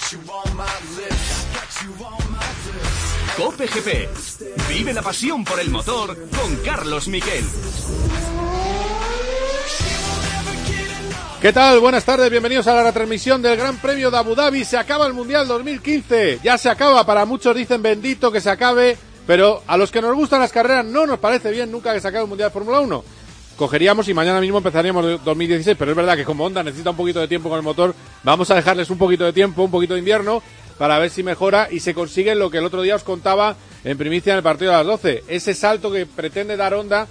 COPE GP. Vive la pasión por el motor con Carlos Miquel. ¿Qué tal? Buenas tardes, bienvenidos a la retransmisión del Gran Premio de Abu Dhabi. Se acaba el Mundial 2015, ya se acaba, para muchos dicen bendito que se acabe, pero a los que nos gustan las carreras no nos parece bien nunca que se acabe el Mundial de Fórmula 1. Cogeríamos y mañana mismo empezaríamos 2016, pero es verdad que como Honda necesita un poquito de tiempo con el motor, vamos a dejarles un poquito de tiempo, un poquito de invierno, para ver si mejora y se consigue lo que el otro día os contaba en primicia en el partido de las 12, ese salto que pretende dar Honda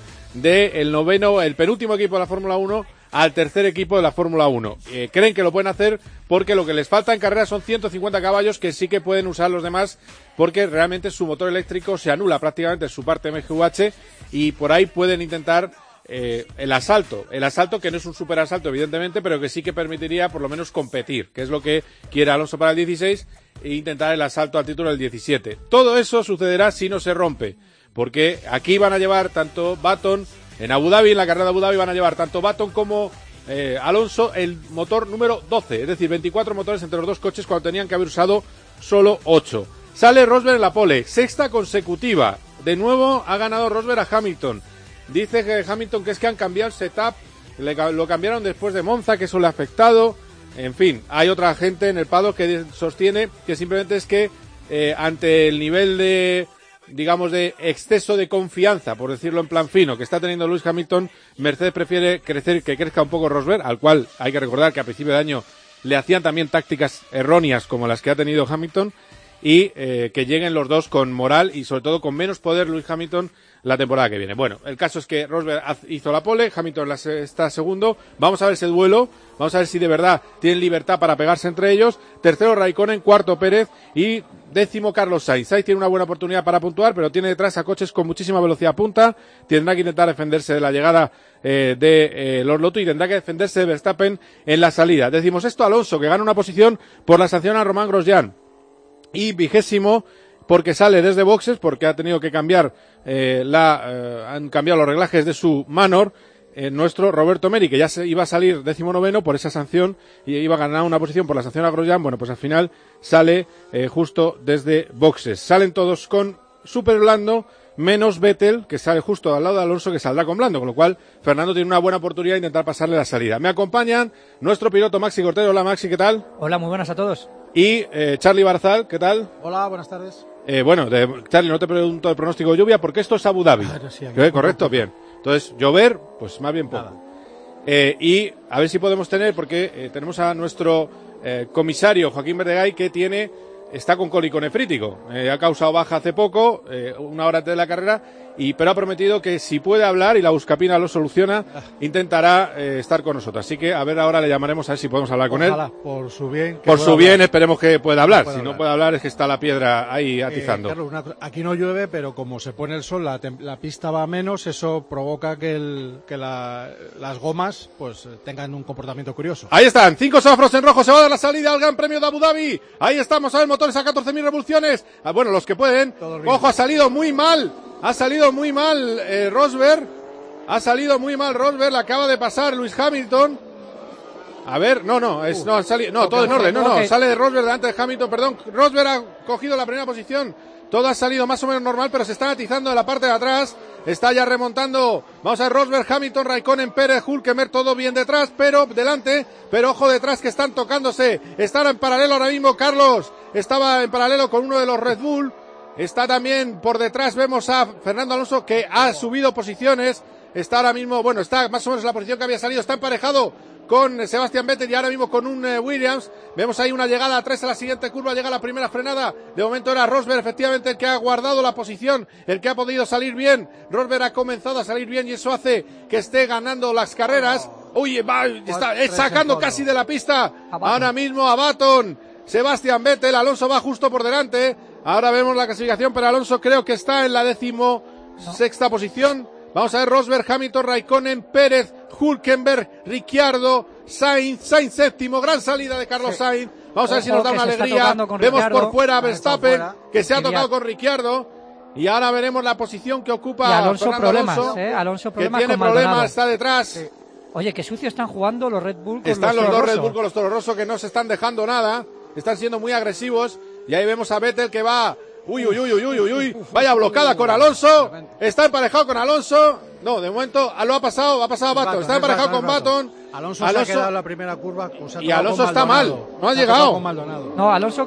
el penúltimo equipo de la Fórmula 1 al tercer equipo de la Fórmula 1. Creen que lo pueden hacer porque lo que les falta en carrera son 150 caballos que sí que pueden usar los demás, porque realmente su motor eléctrico se anula prácticamente su parte MGUH y por ahí pueden intentar el asalto que no es un super asalto evidentemente, pero que sí que permitiría por lo menos competir, que es lo que quiere Alonso para el 16 e intentar el asalto al título del 17. Todo eso sucederá si no se rompe, porque aquí van a llevar tanto Button, en Abu Dhabi, en la carrera de Abu Dhabi van a llevar tanto Button como Alonso el motor número 12, es decir, 24 motores entre los dos coches cuando tenían que haber usado solo 8. Sale Rosberg en la pole, sexta consecutiva, de nuevo ha ganado Rosberg a Hamilton. Dice que Hamilton que es que han cambiado el setup, lo cambiaron después de Monza, que eso le ha afectado. En fin, hay otra gente en el paddock que sostiene que simplemente es que ante el nivel de exceso de confianza, por decirlo en plan fino, que está teniendo Lewis Hamilton, Mercedes prefiere que crezca un poco Rosberg, al cual hay que recordar que a principio de año le hacían también tácticas erróneas como las que ha tenido Hamilton, y que lleguen los dos con moral y sobre todo con menos poder Lewis Hamilton la temporada que viene. Bueno, el caso es que Rosberg hizo la pole, Hamilton está segundo, vamos a ver ese duelo, vamos a ver si de verdad tienen libertad para pegarse entre ellos. Tercero Raikkonen, cuarto Pérez y décimo Carlos Sainz. Sainz tiene una buena oportunidad para puntuar, pero tiene detrás a coches con muchísima velocidad punta, tendrá que intentar defenderse de la llegada de los Lotus y tendrá que defenderse de Verstappen en la salida. Decimos esto Alonso, que gana una posición por la sanción a Román Grosjean, y 20º porque sale desde boxes, porque ha tenido que cambiar han cambiado los reglajes de su Manor, nuestro Roberto Meri, que ya iba a salir 19º por esa sanción y iba a ganar una posición por la sanción a Grosjean. Bueno, pues al final sale justo desde boxes. Salen todos con super blando, menos Vettel, que sale justo al lado de Alonso, que saldrá con blando, con lo cual Fernando tiene una buena oportunidad de intentar pasarle la salida. Me acompañan nuestro piloto Maxi Cortero. Hola Maxi, ¿qué tal? Hola, muy buenas a todos. Y Charlie Barzal, ¿qué tal? Hola, buenas tardes. Charlie, no te pregunto el pronóstico de lluvia porque esto es Abu Dhabi. Sí, ¿Correcto? Bien. Entonces, llover, pues más bien poco. Y a ver si podemos tener, porque tenemos a nuestro comisario Joaquín Verdegay, que está con cólico nefrítico. Ha causado baja hace poco, una hora antes de la carrera, pero ha prometido que si puede hablar y la Buscapina lo soluciona, intentará estar con nosotros. Así que a ver, ahora le llamaremos a ver si podemos hablar con él. Por su bien. Por su bien, esperemos que pueda hablar. Si no puede hablar es que está la piedra ahí atizando. Carlos, aquí no llueve, pero como se pone el sol, la pista va a menos, eso provoca que las gomas pues tengan un comportamiento curioso. Ahí están, 5 semáforos en rojo, se va a dar la salida al Gran Premio de Abu Dhabi. Ahí estamos, a ver, motores a 14.000 revoluciones. Bueno, los que pueden. Ojo, ha salido muy mal Rosberg. Ha salido muy mal Rosberg, le acaba de pasar Lewis Hamilton. A ver, todo en orden, sale de Rosberg delante de Hamilton, perdón. Rosberg ha cogido la primera posición. Todo ha salido más o menos normal, pero se está atizando en la parte de atrás. Está ya remontando. Vamos a ver Rosberg, Hamilton, Raikkonen, Pérez, Hülkenberg, todo bien detrás, pero delante. Pero ojo detrás que están tocándose. Están en paralelo ahora mismo. Carlos estaba en paralelo con uno de los Red Bull. Está también por detrás, vemos a Fernando Alonso, que ha subido posiciones. Está ahora mismo, está más o menos en la posición que había salido. Está emparejado con Sebastian Vettel y ahora mismo con un Williams. Vemos ahí una llegada a 3 a la siguiente curva, llega la primera frenada. De momento era Rosberg efectivamente el que ha guardado la posición, el que ha podido salir bien. Rosberg ha comenzado a salir bien y eso hace que esté ganando las carreras. Está sacando casi de la pista ahora mismo a Button, Sebastian Vettel. Alonso va justo por delante. Ahora vemos la clasificación, pero Alonso creo que está en la 16ª posición. Vamos a ver Rosberg, Hamilton, Raikkonen, Pérez, Hülkenberg, Ricciardo, Sainz séptimo, gran salida de Carlos Sainz. Vamos a ver si nos da una alegría. Vemos por fuera a Verstappen, que se ha tocado con Ricciardo. Y ahora veremos la posición que ocupa Alonso. Alonso problemas, que tiene problemas, está detrás. Oye, qué sucio están jugando los Red Bull con están los dos Toro Red Rosso. Bull con los Toro Rosso, que no se están dejando nada. están siendo muy agresivos, y ahí vemos a Vettel que va, uy, vaya blocada con Alonso, está emparejado con Alonso, no, de momento ha pasado a Button, está emparejado con Button. Alonso se ha quedado en la primera curva, y Alonso está mal, no ha llegado. No, Alonso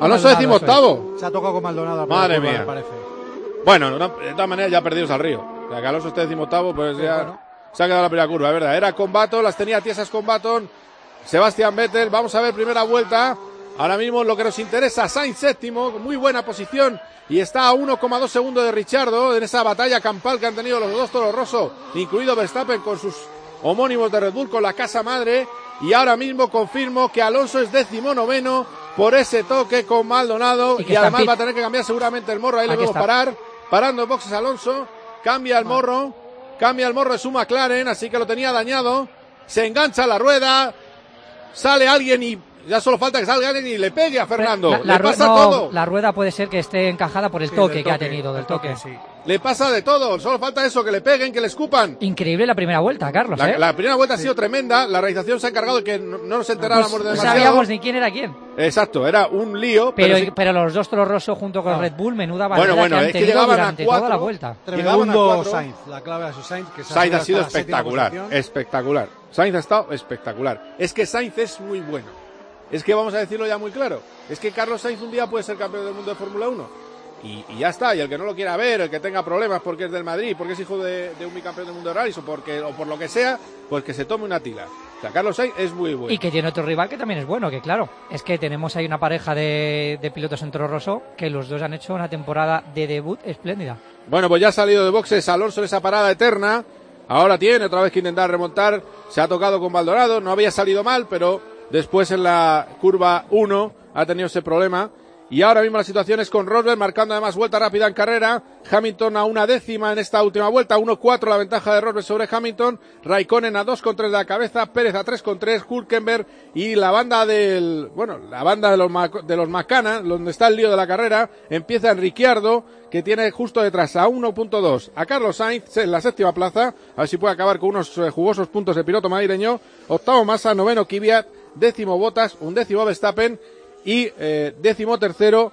18º. Se ha tocado con Maldonado. Madre mía. Me parece. Bueno, de todas maneras ya perdidos al río. O sea, que Alonso esté 18º, pues ya bueno, se ha quedado en la primera curva, es verdad. Era con Button, las tenía tiesas con Button. Sebastián Vettel, vamos a ver primera vuelta. Ahora mismo lo que nos interesa, Sainz séptimo, muy buena posición. Y está a 1,2 segundos de Ricciardo en esa batalla campal que han tenido los dos toros rosos, incluido Verstappen con sus homónimos de Red Bull, con la casa madre. Y ahora mismo confirmo que Alonso es 19º por ese toque con Maldonado. Y además va a tener que cambiar seguramente el morro. Ahí le vemos parando en boxes Alonso. Cambia el morro de su McLaren, así que lo tenía dañado. Se engancha la rueda. Sale alguien y ya solo falta que salga alguien y le pegue a Fernando. Le pasa todo. La rueda puede ser que esté encajada por el toque que ha tenido, del toque. Sí. Le pasa de todo, solo falta eso, que le peguen, que le escupan. Increíble la primera vuelta, Carlos. La primera vuelta ha sido tremenda, la realización se ha encargado de que no nos enteráramos demasiado. No sabíamos ni quién era quién. Exacto, era un lío. Pero los dos toros rosos junto con Red Bull, menuda barrera que han tenido durante toda la vuelta. Segundo Sainz, la clave de su Sainz. Que Sainz ha sido espectacular. Sainz ha estado espectacular. Es que Sainz es muy bueno. Es que vamos a decirlo ya muy claro. Es que Carlos Sainz un día puede ser campeón del mundo de Fórmula 1. Y ya está, y el que no lo quiera ver, el que tenga problemas porque es del Madrid, porque es hijo de un bicampeón del mundo de rallies o por lo que sea, pues que se tome una tila. O sea, Carlos Sainz es muy bueno. Y que tiene otro rival que también es bueno, que claro, es que tenemos ahí una pareja de pilotos en Toro Rosso que los dos han hecho una temporada de debut espléndida. Bueno, pues ya ha salido de boxes Alonso en esa parada eterna, ahora tiene otra vez que intentar remontar, se ha tocado con Maldonado, no había salido mal, pero después en la curva 1 ha tenido ese problema. Y ahora mismo la situación es con Rosberg marcando además vuelta rápida en carrera. Hamilton a 1/10 en esta última vuelta. 1-4 la ventaja de Rosberg sobre Hamilton. Raikkonen a 2,3 de la cabeza. Pérez a 3,3. Hülkenberg y la banda de los Macana, donde está el lío de la carrera. Empieza en Ricciardo, que tiene justo detrás a 1,2 a Carlos Sainz en la séptima plaza. A ver si puede acabar con unos jugosos puntos el piloto madrileño. Octavo Massa, noveno Kvyat, décimo Bottas, undécimo Verstappen. Y 13º,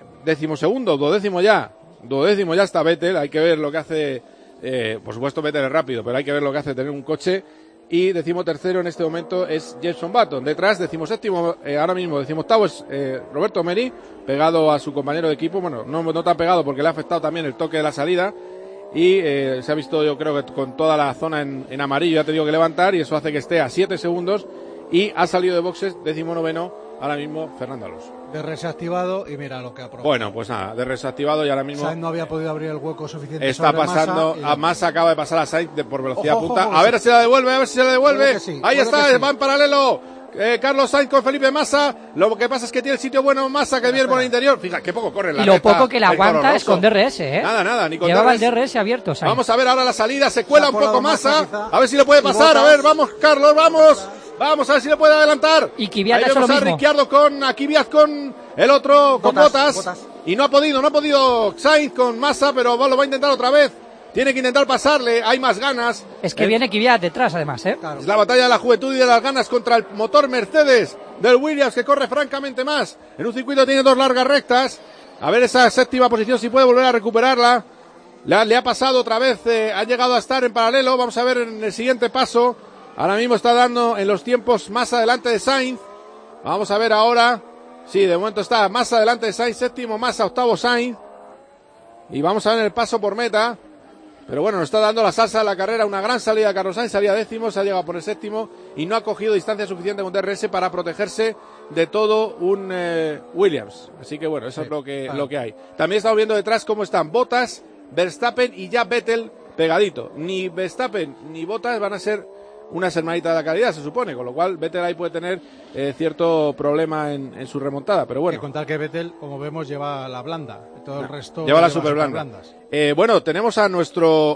12º, duodécimo ya está Vettel. Hay que ver lo que hace, por supuesto Vettel es rápido, pero hay que ver lo que hace tener un coche. Y 13º en este momento es Jenson Button. Detrás, 17º, ahora mismo 18º es Roberto Meri, pegado a su compañero de equipo. Bueno, no tan pegado porque le ha afectado también el toque de la salida. Y se ha visto, yo creo que con toda la zona en amarillo ha tenido que levantar, y eso hace que esté a 7 segundos. Y ha salido de boxes, 19º, ahora mismo Fernando Alonso. De desactivado y mira lo que ha probado. Bueno, pues nada, de desactivado y ahora mismo Sainz no había podido abrir el hueco suficiente. Está pasando, a Massa acaba de pasar a Sainz por velocidad punta. A ver si la devuelve, Sí, ahí está, va en paralelo. Carlos Sainz con Felipe Massa. Lo que pasa es que tiene el sitio bueno Massa, que viene por el interior. Fíjate, qué poco corre la recta. Y lo poco que le aguanta es con DRS, Nada, ni con Llevaba DRS. el DRS abierto, Sainz. Vamos a ver ahora la salida, se cuela un poco Massa. A ver si le puede pasar, a ver, vamos Carlos, vamos. Vamos a ver si le puede adelantar. Y Kvyat ahí ha hecho vemos lo a mismo. Ricciardo con Kvyat con el otro, con Bottas. Y no ha podido Sainz con Massa, pero lo va a intentar otra vez. Tiene que intentar pasarle, hay más ganas. Es que viene Kvyat detrás, además, Claro. Es la batalla de la juventud y de las ganas contra el motor Mercedes del Williams, que corre francamente más. En un circuito tiene dos largas rectas. A ver esa séptima posición, si puede volver a recuperarla. Le ha pasado otra vez, ha llegado a estar en paralelo. Vamos a ver en el siguiente paso. Ahora mismo está dando en los tiempos más adelante de Sainz. Vamos a ver ahora. Sí, de momento está más adelante de Sainz, séptimo Massa, octavo Sainz. Y vamos a ver el paso por meta. Pero bueno, nos está dando la salsa de la carrera. Una gran salida de Carlos Sainz, salía décimo, se ha llegado por el séptimo y no ha cogido distancia suficiente con DRS para protegerse de todo un Williams. Así que bueno, eso es lo que hay. También estamos viendo detrás cómo están Bottas, Verstappen y ya Vettel pegadito. Ni Verstappen ni Bottas van a ser una hermanita de la calidad, se supone, con lo cual Vettel ahí puede tener cierto problema en su remontada, pero bueno. Hay que contar que Vettel, como vemos, lleva la blanda, todo el resto lleva la super blanda. Bueno, tenemos a nuestro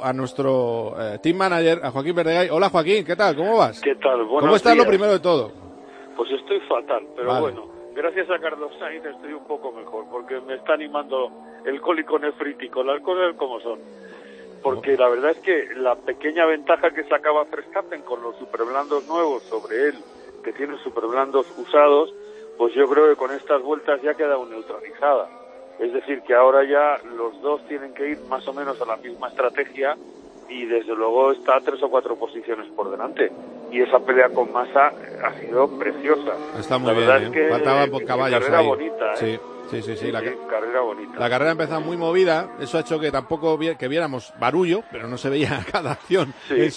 team manager, a Joaquín Verdegay. Hola Joaquín, ¿qué tal? ¿Cómo vas? ¿Qué tal? Buenos ¿Cómo estás días. Lo primero de todo? Pues estoy fatal, pero vale. Bueno, gracias a Carlos Sainz estoy un poco mejor, porque me está animando el cólico nefrítico, las cosas como son. Porque la verdad es que la pequeña ventaja que sacaba Verstappen con los superblandos nuevos sobre él, que tiene superblandos usados, pues yo creo que con estas vueltas ya queda neutralizada. Es decir, que ahora ya los dos tienen que ir más o menos a la misma estrategia y desde luego está 3 o 4 posiciones por delante. Y esa pelea con Massa ha sido preciosa. Está muy la verdad bien, es que faltaban caballos carrera ahí. bonita, Sí. Sí, carrera bonita. La carrera empezó muy movida, eso ha hecho que tampoco que viéramos barullo, pero no se veía cada acción en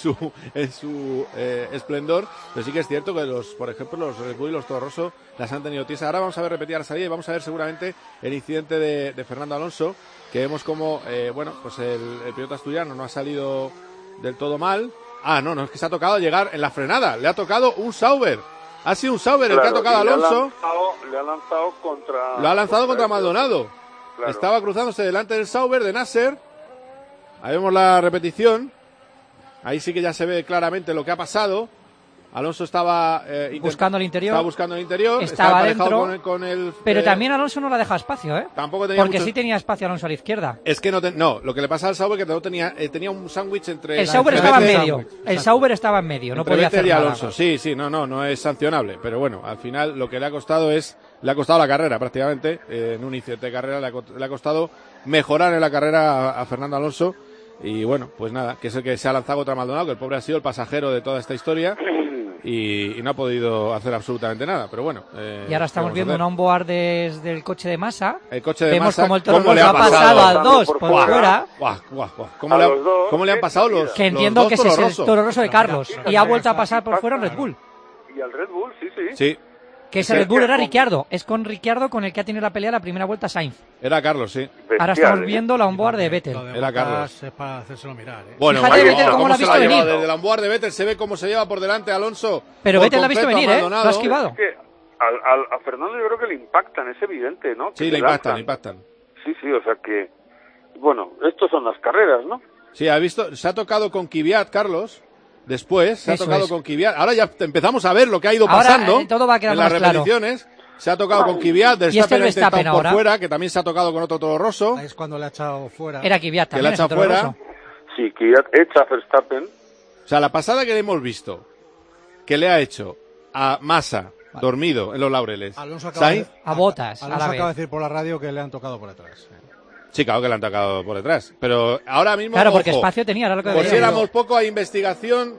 su esplendor. Pero sí que es cierto que por ejemplo, los Red Bull y los Toro Rosso las han tenido tiesas. Ahora vamos a ver repetir la salida y vamos a ver seguramente el incidente de Fernando Alonso, que vemos como, pues el piloto asturiano no ha salido del todo mal. No, es que se ha tocado llegar en la frenada, le ha tocado un Sauber. Ha sido un Sauber el que ha tocado a Alonso. Le ha lanzado contra... Lo ha lanzado contra Maldonado. Claro. Estaba cruzándose delante del Sauber de Nasser. Ahí vemos la repetición. Ahí sí que ya se ve claramente lo que ha pasado. Alonso estaba buscando el interior. Estaba buscando el interior. Estaba emparejado dentro. con el Pero también Alonso no le deja espacio, ¿eh? Tampoco tenía porque mucho... sí tenía espacio Alonso a la izquierda. Es que no, lo que le pasa al Sauber es que no tenía un sándwich entre... El Sauber estaba en medio. El Sauber estaba en medio, no podía hacer y nada. Alonso. Sí, no es sancionable. Pero bueno, al final lo que le ha costado la carrera prácticamente. En un incidente de carrera le ha costado mejorar en la carrera a Fernando Alonso. Y bueno, pues nada, que es el que se ha lanzado contra Maldonado, que el pobre ha sido el pasajero de toda esta historia. Y no ha podido hacer absolutamente nada, pero bueno. Y ahora estamos viendo un onboard desde el coche de Massa. El coche de Vemos Massa, como el Toro cómo le Rosso ha pasado a dos por fuera. ¿Cómo le han pasado los Que entiendo los que dos ese es Toro el Rosso? Toro Rosso de Carlos. Y ha vuelto a pasar por fuera en Red Bull. Y al Red Bull, sí. Sí. Que ese Red Bull era Ricciardo. Es con Ricciardo con el que ha tenido la pelea la primera vuelta Sainz. Era Carlos, sí. Bestial, Ahora estamos viendo la onboard de Vettel. Era Carlos. Es para hacérselo mirar, Bueno, Fíjate Vettel cómo lo ha se visto venir. Desde la onboard de Vettel se ve cómo se lleva por delante Alonso. Pero por Vettel la ha visto completo venir, a lo ha esquivado. Es que a Fernando yo creo que le impactan, es evidente, ¿no? Sí, Que le impactan. Sí, o sea que... Bueno, estos son las carreras, ¿no? Sí, se ha tocado con Kvyat, Carlos. Después se ha tocado con Kvyat. Ahora ya empezamos a ver lo que ha ido pasando. Ahora, todo va a quedar en las más claro. repeticiones. Se ha tocado con Kvyat, Verstappen ha intentado por ahora. fuera, que también se ha tocado con otro Toro Rosso. Ahí es cuando le ha echado fuera. Era Kvyat Que le ha también. echado fuera. Sí, Kvyat echa a Verstappen. O sea, la pasada que hemos visto, que le ha hecho a Massa, dormido en los laureles. Alonso a Bottas. Alonso acaba de decir por la radio que le han tocado por detrás. Sí, claro que le han tocado por detrás. Pero ahora mismo, claro, porque ojo, espacio tenía, era lo que por si decía. éramos poco, hay investigación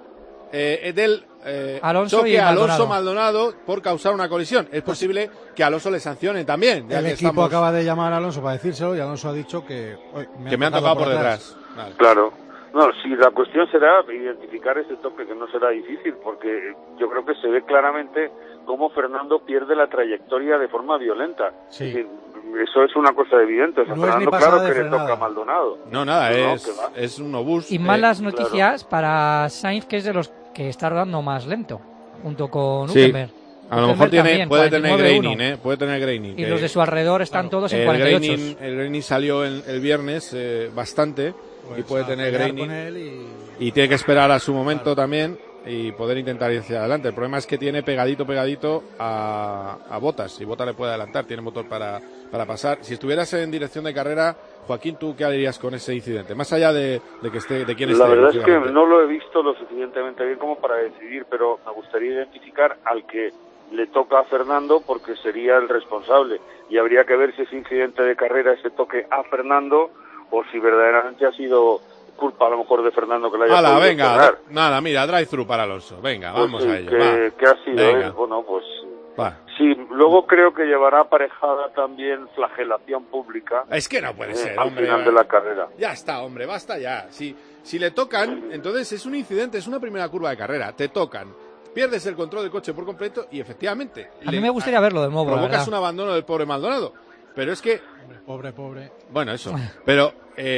del Alonso choque y a Maldonado. Alonso-Maldonado por causar una colisión. Es posible que a Alonso le sancionen también. Ya El que equipo acaba de llamar a Alonso para decírselo y Alonso ha dicho que me han tocado por detrás. Vale. Claro. No, si la cuestión será identificar ese toque, que no será difícil, porque yo creo que se ve claramente cómo Fernando pierde la trayectoria de forma violenta. Sí. Es decir, eso es una cosa evidente. O sea, No es ni Fernando, pasada claro de que le frenada. toca a Maldonado. No, nada, No, es un obús. Y malas noticias para Sainz, que es de los que está rodando más lento, junto con Hülkenberg. A lo mejor puede tener 49-1. graining, puede tener graining. Y los de su alrededor están todos en 48. El graining salió el viernes bastante y puede tener graining. Y tiene que esperar a su momento también y poder intentar ir hacia adelante. El problema es que tiene pegadito a Bottas y Bottas le puede adelantar, tiene motor para pasar. Si estuvieras en dirección de carrera, Joaquín, ¿tú qué harías con ese incidente? Más allá de quién esté. La verdad es que no lo he visto lo suficientemente bien como para decidir, pero me gustaría identificar al que le toca a Fernando porque sería el responsable y habría que ver si ese incidente de carrera, ese toque a Fernando, o si verdaderamente ha sido culpa a lo mejor de Fernando que la haya podido venga, frenar. nada, mira, drive-thru para Alonso. Venga, Pues vamos sí, a ello. que ha sido, venga. bueno, pues Va. sí, luego creo que llevará aparejada también flagelación pública. Es que no puede ser, al hombre. final de la carrera. Ya está, hombre, basta ya. Si le tocan, entonces es un incidente, es una primera curva de carrera. Te tocan, pierdes el control del coche por completo y efectivamente... A mí me gustaría verlo de nuevo, provocas un abandono del pobre Maldonado. Pero es que... Pobre. Bueno, eso. Pero,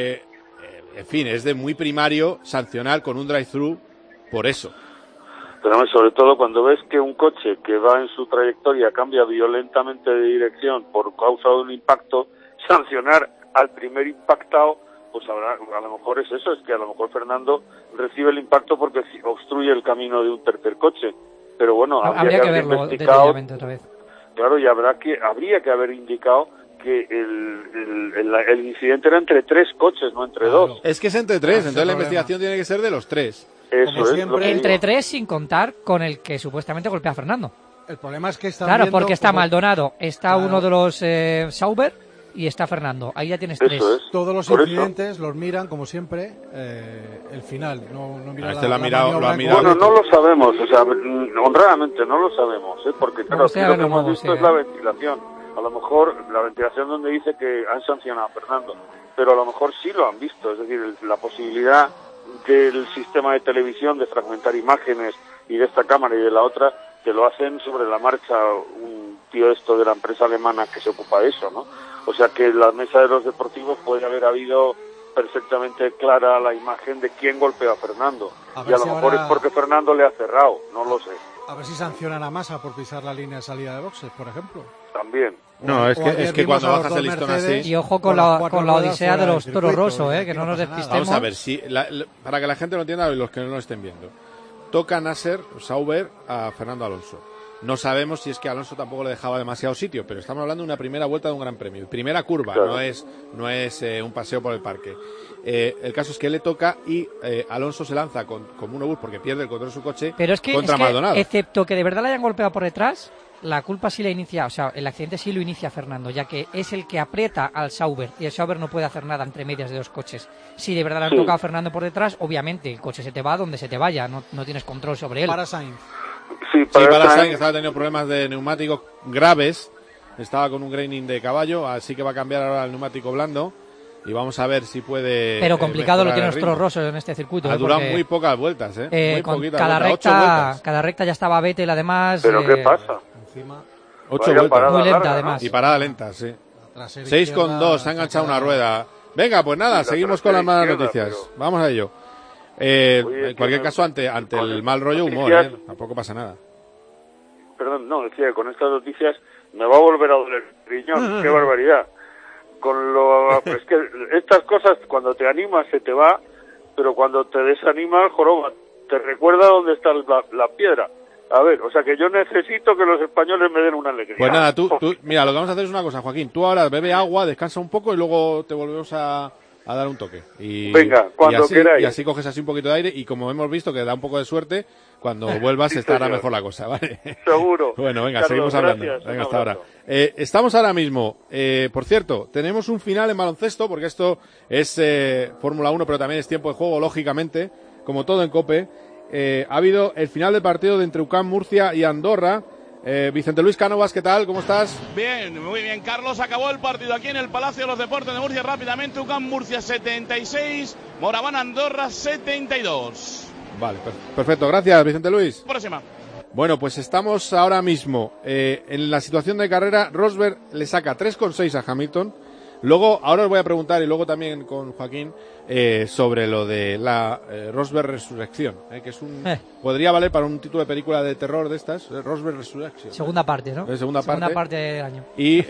en fin, es de muy primario sancionar con un drive-thru por eso. Pero sobre todo cuando ves que un coche que va en su trayectoria cambia violentamente de dirección por causa de un impacto, sancionar al primer impactado, pues a lo mejor es eso, es que a lo mejor Fernando recibe el impacto porque obstruye el camino de un tercer coche. Pero bueno, habría que verlo detalladamente otra vez. Claro, y habría que haber indicado que el incidente era entre 3 coches, no entre 2. Es que es entre 3, entonces la investigación tiene que ser de los 3. Eso es Entre 3 sin contar con el que supuestamente golpea a Fernando. El problema es que están Claro, viendo porque está como Maldonado, está Claro. uno de los Sauber y está Fernando. Ahí ya tienes tres. Eso es. todos los Por eso. incidentes los miran, como siempre, el final. No miran Este lo ha mirado- maniobra lo ha en mirado. Bueno, concreto. no lo sabemos, o sea, honradamente no lo sabemos, porque claro, gustaría aquí lo que verlo hemos luego, visto sí, es la ventilación. A lo mejor la ventilación donde dice que han sancionado a Fernando, pero a lo mejor sí lo han visto, es decir, la posibilidad del sistema de televisión de fragmentar imágenes y de esta cámara y de la otra, que lo hacen sobre la marcha un tío esto de la empresa alemana que se ocupa de eso, ¿no? O sea que en la mesa de los deportivos puede haber habido perfectamente clara la imagen de quién golpeó a Fernando. A Y ver a lo si mejor ahora- es porque Fernando le ha cerrado, no lo sé, A ver si sancionan a Massa por pisar la línea de salida de boxes, por ejemplo. también. No, es O que, ayer es que vimos cuando a los bajas dos el listón Mercedes así... Y ojo Con con las la, cuatro con la ruedas odisea fuera de del los Toro circuito, Rosso, y aquí que no no nos pasa nada. despistemos. Vamos a ver, si para que la gente lo entienda y los que no lo estén viendo. Toca Nasser Sauber a Fernando Alonso. No sabemos si es que Alonso tampoco le dejaba demasiado sitio, pero estamos hablando de una primera vuelta de un gran premio. Primera curva, Claro. no es un paseo por el parque. El caso es que le toca y Alonso se lanza con un obús porque pierde el control de su coche Pero es que, contra Maldonado. excepto que de verdad le hayan golpeado por detrás, la culpa sí la inicia, o sea, el accidente sí lo inicia Fernando, ya que es el que aprieta al Sauber y el Sauber no puede hacer nada entre medias de dos coches. Si de verdad le han Sí. tocado a Fernando por detrás, obviamente el coche se te va donde se te vaya, no tienes control sobre él. Para Sainz. Sí, Sí, para Sainz- Sainz estaba teniendo problemas de neumáticos graves. Estaba con un graining de caballo, así que va a cambiar ahora el neumático blando. Y vamos a ver si puede. Pero complicado lo mejorar tiene el los Toro ritmo. Rosso en este circuito. Ha durado porque, muy pocas vueltas, muy con poquitas cada vueltas, 8 vueltas. cada recta ya estaba Vettel además. ¿Pero qué pasa? Encima, 8 Vaya vueltas. parada Muy lenta, larga, ¿no? además. Y parada lenta, sí. la trasera 6,2, izquierda se ha enganchado una sacada. rueda. Venga, pues nada, Sí, la seguimos con las malas trasera noticias. izquierda, Vamos a ello. Oye, En cualquier que caso, ante con el mal rollo, humor, noticias- tampoco pasa nada. Perdón, no, decía que con estas noticias me va a volver a doler el riñón, qué barbaridad. Es que estas cosas cuando te animas se te va, pero cuando te desanimas, joroba, te recuerda dónde está la piedra. A ver, o sea que yo necesito que los españoles me den una alegría. Pues nada, tú, mira, lo que vamos a hacer es una cosa, Joaquín. Tú ahora bebe agua, descansa un poco y luego te volvemos a dar un toque. Y, Venga, cuando queráis. Y así coges así un poquito de aire y como hemos visto que da un poco de suerte, cuando vuelvas Sí, estará señor. mejor la cosa, ¿vale? Seguro. Bueno, venga, Carlos, seguimos hablando. gracias, Venga, un hasta ahora. abrazo. Estamos ahora mismo, por cierto, tenemos un final en baloncesto, porque esto es Fórmula 1, pero también es tiempo de juego, lógicamente, como todo en COPE. Ha habido el final del partido de entre UCAM Murcia y Andorra. Vicente Luis Cánovas, ¿qué tal? ¿Cómo estás? Bien, muy bien, Carlos. Acabó el partido aquí en el Palacio de los Deportes de Murcia rápidamente. UCAM Murcia 76, Moraván Andorra 72. Vale, perfecto. Gracias, Vicente Luis. Próxima. Bueno, pues estamos ahora mismo en la situación de carrera. Rosberg le saca 3,6 a Hamilton. Luego, ahora os voy a preguntar, y luego también con Joaquín, sobre lo de la Rosberg Resurrección, que es podría valer para un título de película de terror de estas, Rosberg Resurrection. Segunda parte, ¿no? Segunda parte del año. Y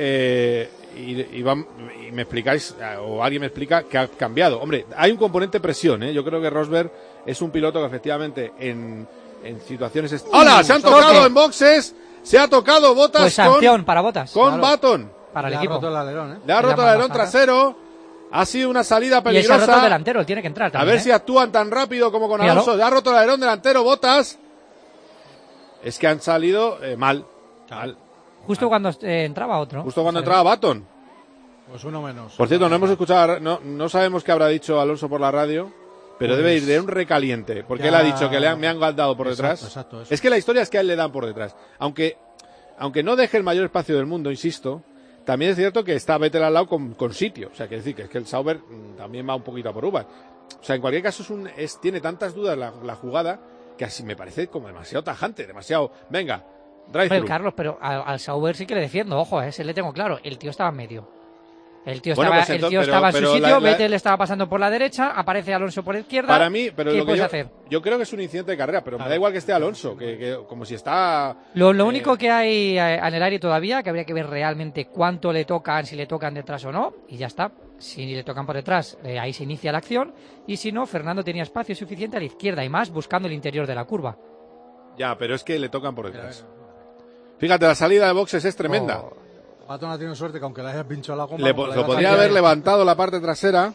me explicáis, o alguien me explica, que ha cambiado. Hombre, hay un componente presión, Yo creo que Rosberg es un piloto que efectivamente en situaciones... ¡Hola! Se han tocado en boxes, se ha tocado Bottas Pues sanción para Bottas. con claro, Baton. para el Le ha equipo. roto el alerón, Le ha roto el llama alerón más trasero. Ha sido una salida Y ese peligrosa. ha roto el delantero, él tiene que entrar A también, ver si actúan tan rápido como con Míralo. Alonso. Le ha roto el alerón delantero Bottas. Es que han salido mal. Justo cuando entraba otro. Justo cuando entraba Baton. Pues uno menos. Por cierto, no hemos escuchado, no sabemos qué habrá dicho Alonso por la radio, pero debe ir de un recaliente, porque ya- él ha dicho que me han dado por Exacto, detrás. exacto, eso. Es que la historia es que a él le dan por detrás. Aunque no deje el mayor espacio del mundo, insisto, también es cierto que está Vettel al lado con sitio. O sea, que decir que es que el Sauber también va un poquito a por uvas. O sea, en cualquier caso tiene tantas dudas la jugada que así me parece como demasiado tajante, demasiado, venga, drive Pero thru. Carlos, pero al Sauber sí que le defiendo, ojo, ese le tengo claro. El tío estaba en medio. El tío Bueno, estaba, pues el tío entonces, estaba en su pero sitio, la- Vettel estaba pasando por la derecha, aparece Alonso por la izquierda. Para mí, pero ¿qué lo que puedes hacer? yo creo que es un incidente de carrera, pero me da igual que esté Alonso, que como si está... Lo único que hay en el aire todavía, que habría que ver realmente cuánto le tocan, si le tocan detrás o no, y ya está. Si le tocan por detrás, ahí se inicia la acción, y si no, Fernando tenía espacio suficiente a la izquierda y más buscando el interior de la curva. Ya, pero es que le tocan por detrás. Fíjate, la salida de boxes es tremenda. Oh, Baton ha tenido suerte que aunque le haya pinchado la goma... Lo como la haya podría sacado haber ahí. levantado la parte trasera.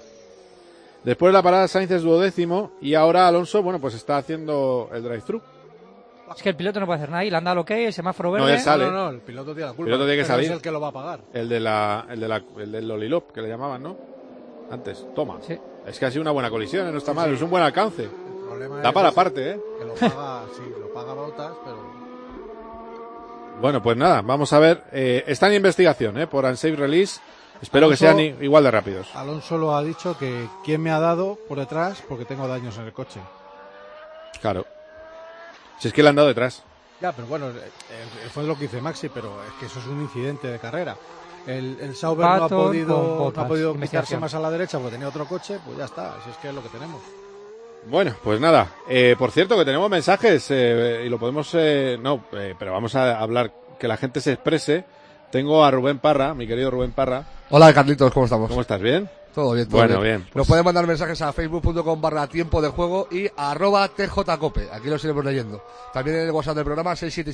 Después la parada Sainz es duodécimo y ahora Alonso, bueno, pues está haciendo el drive-thru. Es que el piloto no puede hacer nada y le han dado ok, el semáforo verde. No, él sale. No, el piloto tiene la culpa. El piloto tiene que pero salir. es el que lo va a pagar. El del Lolilop, que le llamaban, ¿no? Antes, toma. Sí. Es que ha sido una buena colisión, no está mal, es un buen alcance. El problema Da es para ese, parte, ¿eh? Que lo paga, sí, lo paga Bottas, pero... Bueno, pues nada, vamos a ver. Está en investigación, por Unsafe Release. Espero que Alonso- sean igual de rápidos. Alonso lo ha dicho que quién me ha dado por detrás porque tengo daños en el coche. Claro. Si es que le han dado detrás. Ya, pero bueno, fue lo que dice Maxi, pero es que eso es un incidente de carrera. El Sauber no ha Button con podido Bottas, quitarse investigación. más a la derecha porque tenía otro coche, pues ya está, si es que es lo que tenemos. Bueno, pues nada. Por cierto, que tenemos mensajes y lo podemos... pero vamos a hablar, que la gente se exprese. Tengo a Rubén Parra, mi querido Rubén Parra. Hola, Carlitos, ¿cómo estamos? ¿Cómo estás? ¿Bien? Todo bien, todo Bueno, bien. bien, pues- Nos pueden mandar mensajes a facebook.com/tiempo de juego y @tjcope. Aquí los iremos leyendo. También en el WhatsApp del programa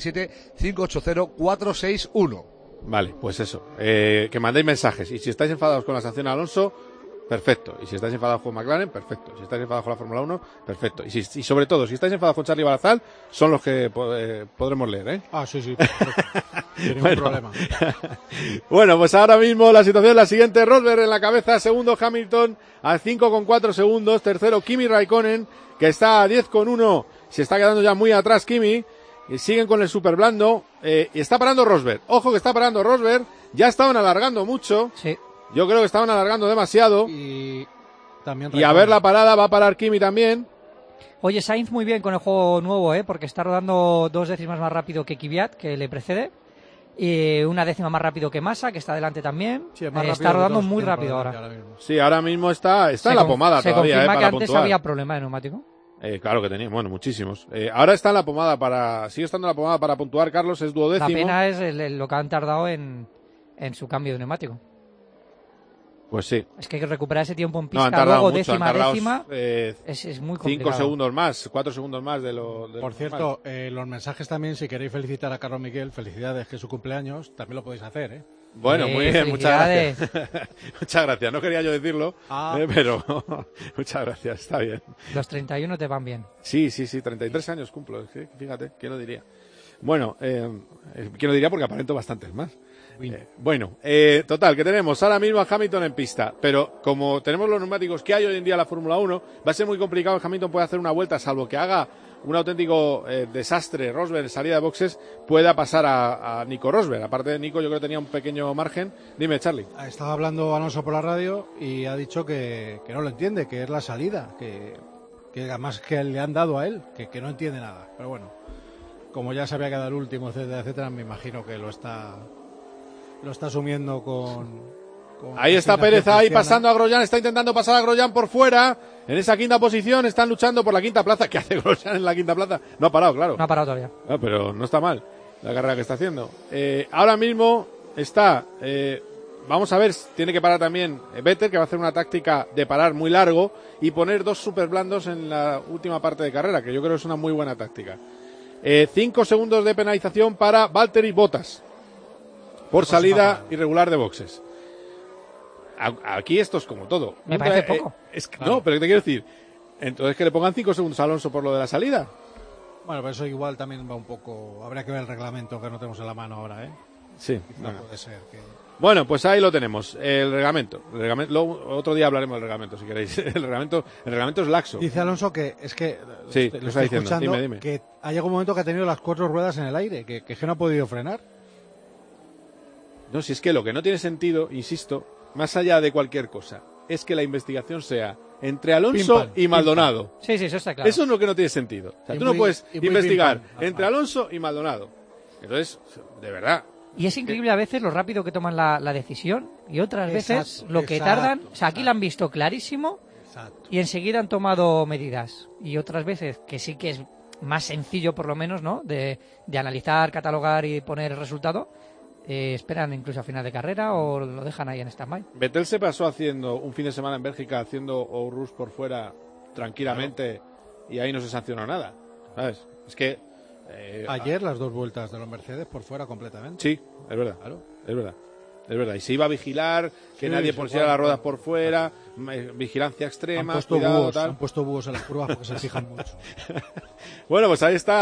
677-580-461. Vale, pues eso. Que mandéis mensajes. Y si estáis enfadados con la sanción a Alonso, perfecto. Y si estáis enfadados con McLaren, perfecto. Si estáis enfadados con la Fórmula 1, perfecto. Y sobre todo, si estáis enfadados con Charlie Barazal, son los que podremos leer, ¿eh? Ah, sí, sí, perfecto. Sin ningún Bueno. problema. Bueno, pues ahora mismo la situación es la siguiente. Rosberg en la cabeza, segundo Hamilton a 5,4 segundos, tercero Kimi Raikkonen, que está a 10,1, se está quedando ya muy atrás Kimi, y siguen con el super blando, y está parando Rosberg. Ojo que está parando Rosberg, ya estaban alargando mucho, Sí. yo creo que estaban alargando demasiado, Y también y a ver la parada, va a parar Kimi también. Oye, Sainz muy bien con el juego nuevo, porque está rodando 2 décimas más rápido que Kvyat, que le precede. Y 1 décima más rápido que Massa, que está delante también. Sí, es más rápido está que rodando todos muy tienen rápido delante ahora. mismo. Sí, ahora mismo está en la con- pomada se todavía, confirma que para antes puntuar. había problema de neumático. Claro que tenía, bueno, muchísimos. Ahora está en la pomada sigue estando en la pomada para puntuar, Carlos, es La duodécimo. pena es lo que han tardado en su cambio de neumático. Pues sí. Es que recuperar ese tiempo en No, pista, han tardado luego mucho, décima han tardado, décima, 5 es muy complicado. segundos más, 4 segundos más de lo Por cierto, los mensajes también, si queréis felicitar a Carlos Miguel, felicidades, que es su cumpleaños, también lo podéis hacer, ¿eh? Bueno, muy bien, muchas felicidades. gracias. Muchas gracias, no quería yo decirlo, pero muchas gracias, está bien. Los 31 te van bien. Sí, 33 años cumplo, es que, fíjate, ¿quién lo diría? Bueno, ¿quién lo diría? Porque aparento bastantes más. Total, que tenemos ahora mismo a Hamilton en pista, pero como tenemos los neumáticos que hay hoy en día en la Fórmula 1, va a ser muy complicado que Hamilton pueda hacer una vuelta, salvo que haga un auténtico desastre Rosberg en salida de boxes, pueda pasar a Nico Rosberg. Aparte de Nico, yo creo que tenía un pequeño margen. Dime, Charlie. Estaba hablando Alonso por la radio y ha dicho que no lo entiende, que es la salida, que además que le han dado a él, que no entiende nada. Pero bueno, como ya se había quedado el último, etcétera, etcétera, me imagino que lo está asumiendo con Ahí está Pérez, ahí pasando a Grosjean, está intentando pasar a Grosjean por fuera, en esa quinta posición, están luchando por la quinta plaza. ¿Qué hace Grosjean en la quinta plaza? No ha parado, claro. No ha parado todavía. Pero no está mal la carrera que está haciendo. Ahora mismo está, vamos a ver, tiene que parar también Vettel, que va a hacer una táctica de parar muy largo y poner 2 super blandos en la última parte de carrera, que yo creo que es una muy buena táctica. 5 segundos de penalización para Valtteri Bottas por salida irregular de boxes. Aquí esto es como todo. Me parece poco. No, pero te quiero decir, entonces que le pongan 5 segundos a Alonso por lo de la salida. Bueno, pero eso igual también va un poco... Habría que ver el reglamento que no tenemos en la mano ahora, ¿eh? Sí. No puede ser que... Bueno, pues ahí lo tenemos, el reglamento. Otro día hablaremos del reglamento, si queréis. El reglamento es laxo. Dice Alonso que es que Sí, lo lo estoy está diciendo. escuchando, Dime. que ha llegado un momento que ha tenido las 4 ruedas en el aire, que no ha podido frenar. No, si es que lo que no tiene sentido, insisto, más allá de cualquier cosa, es que la investigación sea entre Alonso Pim, pam, y Maldonado. Sí, eso está claro. Eso es lo que no tiene sentido. O sea, Y tú muy- no puedes y muy investigar pim, pam. entre Alonso y Maldonado. Entonces, de verdad. Y es increíble a veces lo rápido que toman la decisión y otras veces Exacto, lo que exacto, tardan. O sea, aquí la han visto clarísimo Exacto. y enseguida han tomado medidas. Y otras veces que sí que es más sencillo, por lo menos, ¿no? De analizar, catalogar y poner el resultado. Esperan incluso a final de carrera o lo dejan ahí en stand-by. Vettel se pasó haciendo un fin de semana en Bélgica haciendo Ourush por fuera tranquilamente y ahí no se sancionó nada. ¿Sabes? Es que... Ayer las 2 vueltas de los Mercedes por fuera completamente. Sí, es verdad. Claro. Es verdad. Es verdad. Y se iba a vigilar que Sí, nadie sí, pusiera claro, las ruedas claro. por fuera, vigilancia Han extrema, puesto, cuidado, búhos, tal. han puesto búhos en las curvas porque se fijan mucho. Bueno, pues ahí está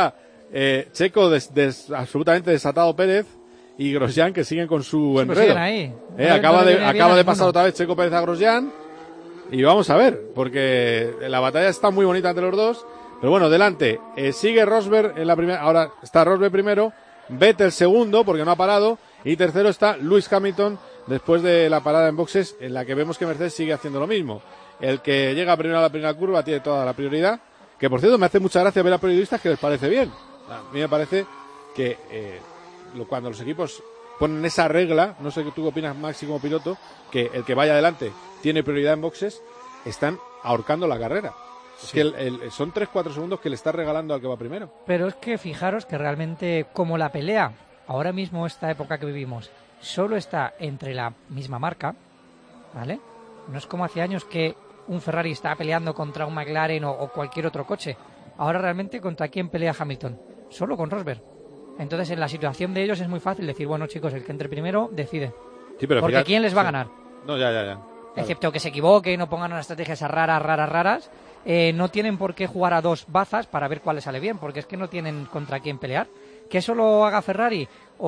Checo absolutamente desatado Pérez y Grosjean que siguen con su enredo. Ahí. Acaba de pasar otra vez Checo Pérez a Grosjean y vamos a ver, porque la batalla está muy bonita entre los dos. Pero bueno, delante sigue Rosberg en la primera, ahora está Rosberg primero, Vettel segundo porque no ha parado y tercero está Lewis Hamilton después de la parada en boxes en la que vemos que Mercedes sigue haciendo lo mismo. El que llega primero a la primera curva tiene toda la prioridad, que por cierto me hace mucha gracia ver a periodistas que les parece bien. A mí me parece que cuando los equipos ponen esa regla, no sé qué tú opinas, Maxi, como piloto, que el que vaya adelante tiene prioridad en boxes, están ahorcando la carrera. Sí. Es que son 3-4 segundos que le está regalando al que va primero. Pero es que fijaros que realmente como la pelea, ahora mismo esta época que vivimos, solo está entre la misma marca, ¿vale? No es como hace años que un Ferrari está peleando contra un McLaren o cualquier otro coche. Ahora realmente ¿contra quién pelea Hamilton? Solo con Rosberg. Entonces en la situación de ellos es muy fácil decir, bueno chicos, el que entre primero decide. Sí, pero porque ¿quién les va a ganar? No, ya. Claro. Excepto que se equivoquen o pongan unas estrategias raras. No tienen por qué jugar a dos bazas para ver cuál les sale bien, porque es que no tienen contra quién pelear. Que eso lo haga Ferrari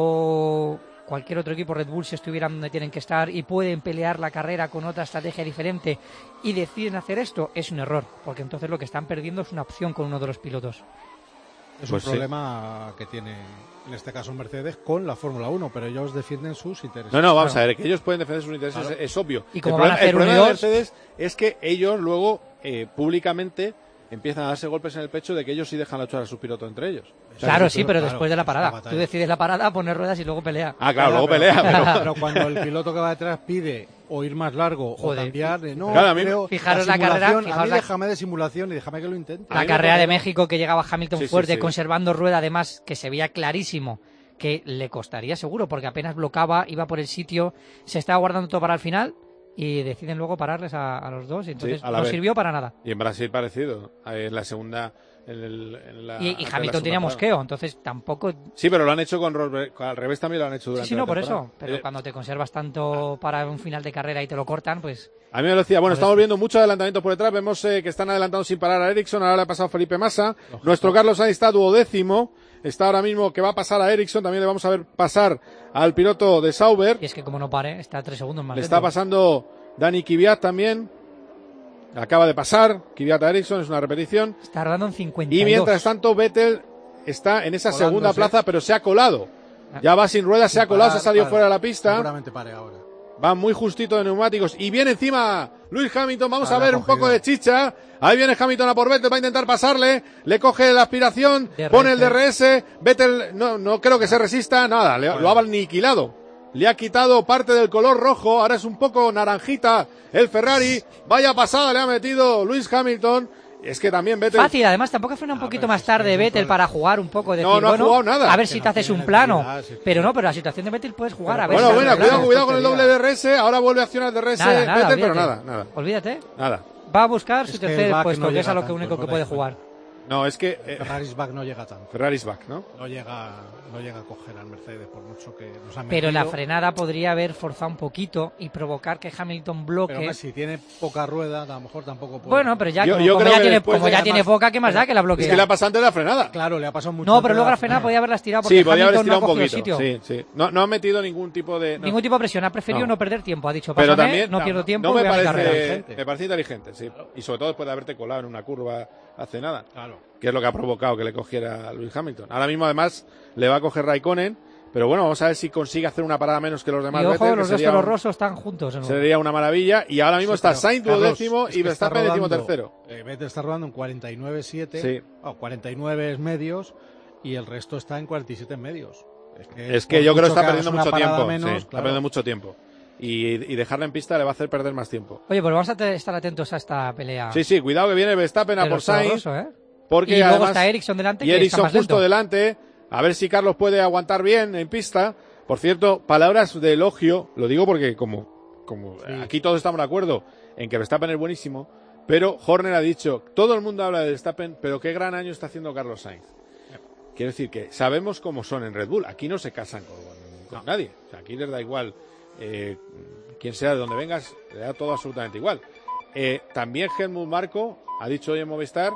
o cualquier otro equipo, Red Bull, si estuvieran donde tienen que estar y pueden pelear la carrera con otra estrategia diferente y deciden hacer esto, es un error, porque entonces lo que están perdiendo es una opción con uno de los pilotos. Es un problema que tiene, en este caso, Mercedes con la Fórmula 1, pero ellos defienden sus intereses. No, vamos a ver, que ellos pueden defender sus intereses, claro. Es obvio. ¿Y cómo van a hacer el problema de Mercedes es que ellos luego, públicamente, empiezan a darse golpes en el pecho de que ellos sí dejan luchar a sus pilotos entre ellos. O sea, claro, sí, pero después de la parada. Tú decides la parada, poner ruedas y luego pelea. Ah, claro, luego pelea. Pero cuando el piloto que va detrás pide o ir más largo o cambiar, fijaros la carrera. A mí déjame de simulación y déjame que lo intente. La carrera de México que llegaba Hamilton fuerte, conservando rueda, además, que se veía clarísimo que le costaría seguro, porque apenas blocaba, iba por el sitio, se estaba guardando todo para el final. Y deciden luego pararles a los dos, y entonces no sirvió para nada. Y en Brasil parecido, en la segunda... Y Hamilton tenía mosqueo, entonces tampoco... Sí, pero lo han hecho con Rosberg, al revés también lo han hecho durante la por temporada. eso, pero cuando te conservas tanto para un final de carrera y te lo cortan, pues... A mí me lo decía, bueno, estamos viendo muchos adelantamientos por detrás, vemos que están adelantando sin parar a Ericsson, ahora le ha pasado Felipe Massa, nuestro Carlos Sainz está 12º, está ahora mismo que va a pasar a Ericsson, también le vamos a ver pasar al piloto de Sauber. Y es que como no pare, está 3 segundos más le lento. Está pasando Dani Kvyat también, acaba de pasar Kvyat a Ericsson, es una repetición. Está rodando en 52. Y mientras tanto Vettel está en esa segunda plaza, pero se ha colado. Ya va sin ruedas, se ha colado, se ha salido fuera de la pista. Seguramente pare ahora. Va muy justito de neumáticos y viene encima Lewis Hamilton. Vamos a ver un poco de chicha. Ahí viene Hamilton a por Vettel, va a intentar pasarle. Le coge la aspiración, pone el DRS. Vettel no creo que se resista. Nada, lo ha aniquilado. Le ha quitado parte del color rojo. Ahora es un poco naranjita el Ferrari. Vaya pasada le ha metido Lewis Hamilton. Es que también Vettel... Fácil, además tampoco frena un poquito más tarde Vettel para jugar un poco. Decir, no ha jugado nada. A ver si te haces un plano. Pero la situación de Vettel puedes jugar a ver. Cuidado con el doble DRS. Ahora vuelve a accionar el DRS Vettel, pero nada. Olvídate. Nada. Va a buscar su tercer puesto, que es a lo único que puede jugar. No, es que... Ferrari's back no llega tanto. Ferrari's back, ¿no? No llega a coger al Mercedes por mucho que nos han metido. Pero la frenada podría haber forzado un poquito y provocar que Hamilton bloque. Pero si tiene poca rueda, a lo mejor tampoco puede. Bueno, pero ya como ya tiene poca, ¿qué más da que la bloquee? Es que le ha pasado antes la frenada. Claro, le ha pasado mucho. No, pero luego la frenada podía haberla estirado porque podía haber estirado no un poquito. Sitio. Sí. No ha metido ningún tipo de... Ningún tipo de presión, ha preferido no perder tiempo. Ha dicho, pero también, no pierdo tiempo. No me parece inteligente, sí. Y sobre todo después de haberte colado en una curva hace nada. Claro. Que es lo que ha provocado que le cogiera a Lewis Hamilton. Ahora mismo, además, le va a coger Raikkonen, pero bueno, vamos a ver si consigue hacer una parada menos que los demás. Y ojo, los dos toros rosos están juntos. ¿No? Sería una maravilla. Y ahora mismo está Sainz 12º y Verstappen 13º. Vettel está rodando en 49.7, sí. 49 medios, y el resto está en 47 medios. Es que yo creo que está perdiendo mucho tiempo. Está perdiendo mucho tiempo. Y dejarla en pista le va a hacer perder más tiempo. Oye, pues vamos a estar atentos a esta pelea. Sí, cuidado que viene Verstappen a por Sainz. Porque y luego además, está Ericsson delante. Y Ericsson justo delante. A ver si Carlos puede aguantar bien en pista. Por cierto, palabras de elogio. Lo digo porque como aquí todos estamos de acuerdo en que Verstappen es buenísimo. Pero Horner ha dicho, todo el mundo habla de Verstappen, pero qué gran año está haciendo Carlos Sainz. Quiero decir que sabemos cómo son en Red Bull. Aquí no se casan con nadie. O sea, aquí les da igual quien sea de donde vengas, le da todo absolutamente igual. También Helmut Marko ha dicho hoy en Movistar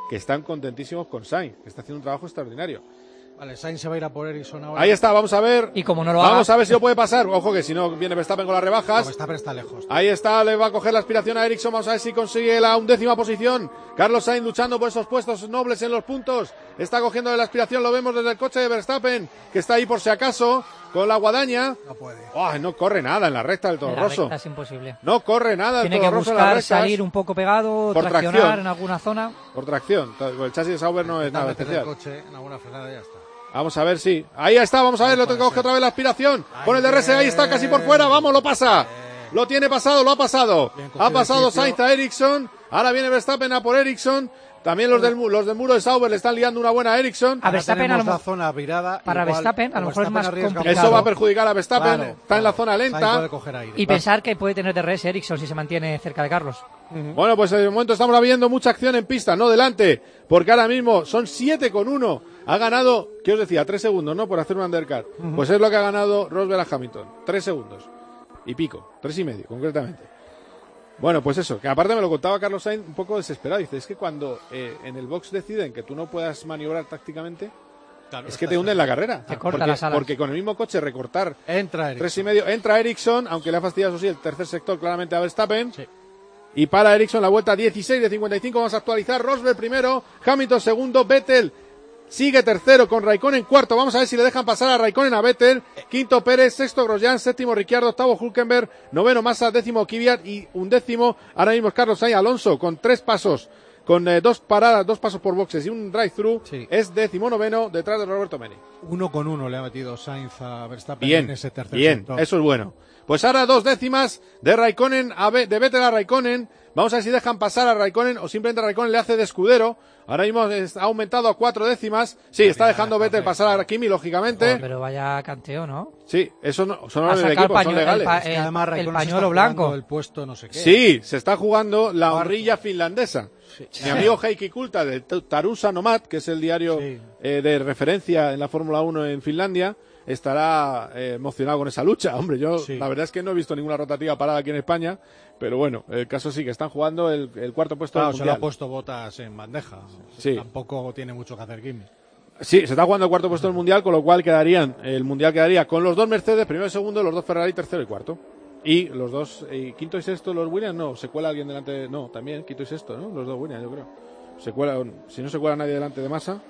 que están contentísimos con Sainz, que está haciendo un trabajo extraordinario. Vale, Sainz se va a ir a por Ericsson ahora. Ahí está, vamos a ver. Y como no lo Vamos haga... a ver si lo puede pasar. Ojo que si no viene Verstappen con las rebajas. Verstappen está lejos. Ahí está, le va a coger la aspiración a Ericsson. Vamos a ver si consigue la 11ª posición. Carlos Sainz luchando por esos puestos nobles en los puntos. Está cogiendo la aspiración, lo vemos desde el coche de Verstappen, que está ahí por si acaso, con la guadaña. No puede. No corre nada en la recta del Toro En la Rosso. recta es imposible. No corre nada el Tiene que Toro Rosso en las buscar rectas. salir un poco pegado, Por traccionar tracción. en alguna zona. Por tracción. El chasis de Sauber no es nada Meter el especial. coche en alguna frenada y ya está. Vamos a ver si. Ahí está, vamos a ver, lo que coge otra vez la aspiración. Con el DRS, ahí está, casi por fuera. Vamos, lo pasa. Lo tiene pasado, lo ha pasado. Ha pasado Sainz a Ericsson. Ahora viene Verstappen a por Ericsson. También los del muro de Sauber le están liando una buena a Ericsson. A Verstappen, a lo la zona virada. para igual, Verstappen, a lo mejor es más complicado. Eso va a perjudicar a Verstappen. Claro, Está en la zona Sainz lenta. puede coger aire. Y pensar que puede tener DRS Ericsson si se mantiene cerca de Carlos. Bueno, pues en el momento estamos viendo mucha acción en pista, no delante, porque ahora mismo son 7,1. Ha ganado, ¿qué os decía? 3 segundos, ¿no? Por hacer un undercut. Pues es lo que ha ganado Rosberg a Hamilton. 3 segundos. Y pico. 3,5, concretamente. Bueno, pues eso, que aparte me lo contaba Carlos Sainz un poco desesperado. Dice, es que cuando en el box deciden que tú no puedas maniobrar tácticamente, Claro, es que te hunden la carrera. Te corta las alas. Porque con el mismo coche recortar entra Ericsson. 3,5, entra Ericsson, aunque le ha fastidiado, eso sí, el tercer sector claramente a Verstappen. Sí. Y para Ericsson la vuelta 16 de 55, vamos a actualizar. Rosberg primero, Hamilton segundo, Vettel sigue tercero con Raikkonen cuarto. Vamos a ver si le dejan pasar a Raikkonen a Vettel. Quinto Pérez, sexto Grosjean, séptimo Ricciardo, octavo Hülkenberg, noveno Massa, décimo Kvyat y undécimo ahora mismo es Carlos Sainz. Alonso con 3 pasos, con 2 paradas, 2 pasos por boxes y un drive-thru. Sí. Es décimo-noveno detrás de Roberto Meni. 1,1 le ha metido Sainz a Verstappen Bien, en ese tercer bien, sector. eso es bueno. Pues ahora 2 décimas de Raikkonen de Vettel a Raikkonen. Vamos a ver si dejan pasar a Raikkonen o simplemente Raikkonen le hace de escudero. Ahora mismo ha aumentado a 4 décimas. Sí, está dejando Vettel pasar a Kimi, lógicamente. Pero vaya canteo, ¿no? Sí, eso no, son Ha los del sacado equipo, son legales. Es que además el Raikkonen se pañuelo está blanco. jugando el puesto no sé qué. Sí, se está jugando la honrilla finlandesa. Sí. Mi amigo Heikki Kulta de Tarusa Nomad, que es el diario Sí. de referencia en la Fórmula 1 en Finlandia, estará emocionado con esa lucha. Hombre, yo Sí. la verdad es que no he visto ninguna rotativa parada aquí en España, pero bueno, el caso sí que están jugando el cuarto puesto Claro, del se lo ha mundial. puesto botas en bandeja. Sí. Tampoco tiene mucho que hacer Kimi. Sí, se está jugando el cuarto puesto del mundial, con lo cual el mundial quedaría con los 2 Mercedes, primero y segundo, los 2 Ferrari, tercero y cuarto. Y los 2, quinto y sexto, los Williams, no, se cuela alguien delante, no, también quinto y sexto, ¿no? Los 2 Williams, yo creo. Se cuela, si no se cuela nadie delante de Massa.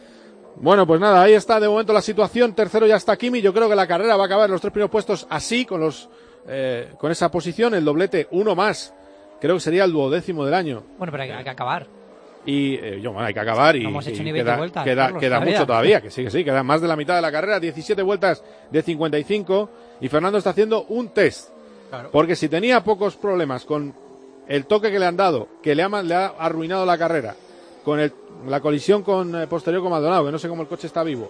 Bueno, pues nada, ahí está de momento la situación. Tercero ya está Kimi. Yo creo que la carrera va a acabar en los 3 primeros puestos así, con esa posición. El doblete, uno más. Creo que sería el 12º del año. Bueno, pero hay que acabar. Y hay que acabar. No hemos hecho ni 20 queda, vueltas, queda Carlos, mucho todavía. Que sí, queda más de la mitad de la carrera. 17 vueltas de 55. Y Fernando está haciendo un test. Claro. Porque si tenía pocos problemas con el toque que le han dado, que le ha arruinado la carrera, con la colisión posterior con Maldonado, que no sé cómo el coche está vivo.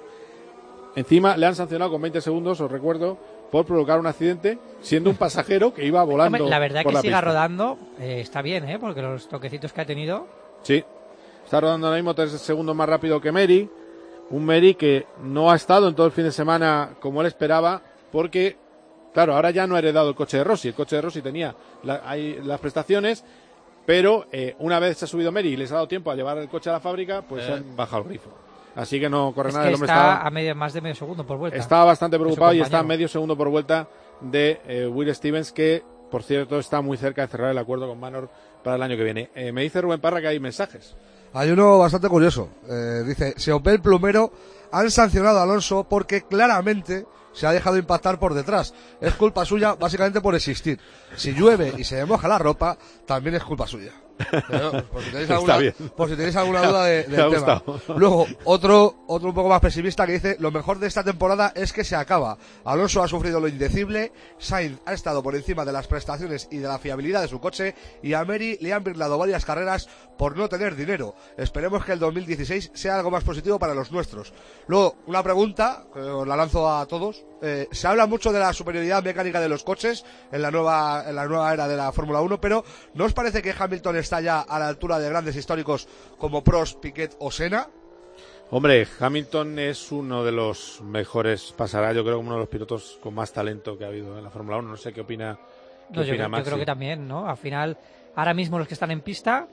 Encima le han sancionado con 20 segundos, os recuerdo, por provocar un accidente, siendo un pasajero que iba volando. Hombre, la verdad por que la siga pista. rodando está bien, porque los toquecitos que ha tenido... Sí, está rodando ahora mismo 3 segundos más rápido que Meri. Un Meri que no ha estado en todo el fin de semana como él esperaba, porque, claro, ahora ya no ha heredado el coche de Rossi. El coche de Rossi tenía las prestaciones, pero una vez se ha subido Meri y les ha dado tiempo a llevar el coche a la fábrica, pues se han bajado el grifo. Así que no corre Es nada. que El hombre está a más de medio segundo por vuelta. estaba bastante preocupado y está a compañero. medio segundo por vuelta de Will Stevens, que, por cierto, está muy cerca de cerrar el acuerdo con Manor para el año que viene. Me dice Rubén Parra que hay mensajes. Hay uno bastante curioso. Dice, se os ve el plumero, han sancionado a Alonso porque claramente se ha dejado impactar por detrás. Es culpa suya básicamente por existir. Si llueve y se le moja la ropa, también es culpa suya. Pero, por si tenéis alguna duda del Me ha tema. gustado. Luego, otro un poco más pesimista que dice, lo mejor de esta temporada es que se acaba. Alonso ha sufrido lo indecible, Sainz ha estado por encima de las prestaciones y de la fiabilidad de su coche, y a Meri le han brindado varias carreras por no tener dinero. Esperemos que el 2016 sea algo más positivo para los nuestros. Luego, una pregunta, que os la lanzo a todos. Se habla mucho de la superioridad mecánica de los coches en la nueva era de la Fórmula 1, pero ¿no os parece que Hamilton está ya a la altura de grandes históricos como Prost, Piquet o Senna? Hombre, Hamilton es uno de los mejores, pasará yo creo como uno de los pilotos con más talento que ha habido en la Fórmula 1. No sé qué opina, No, yo Maxi. creo que también, ¿no? Al final, ahora mismo los que están en pista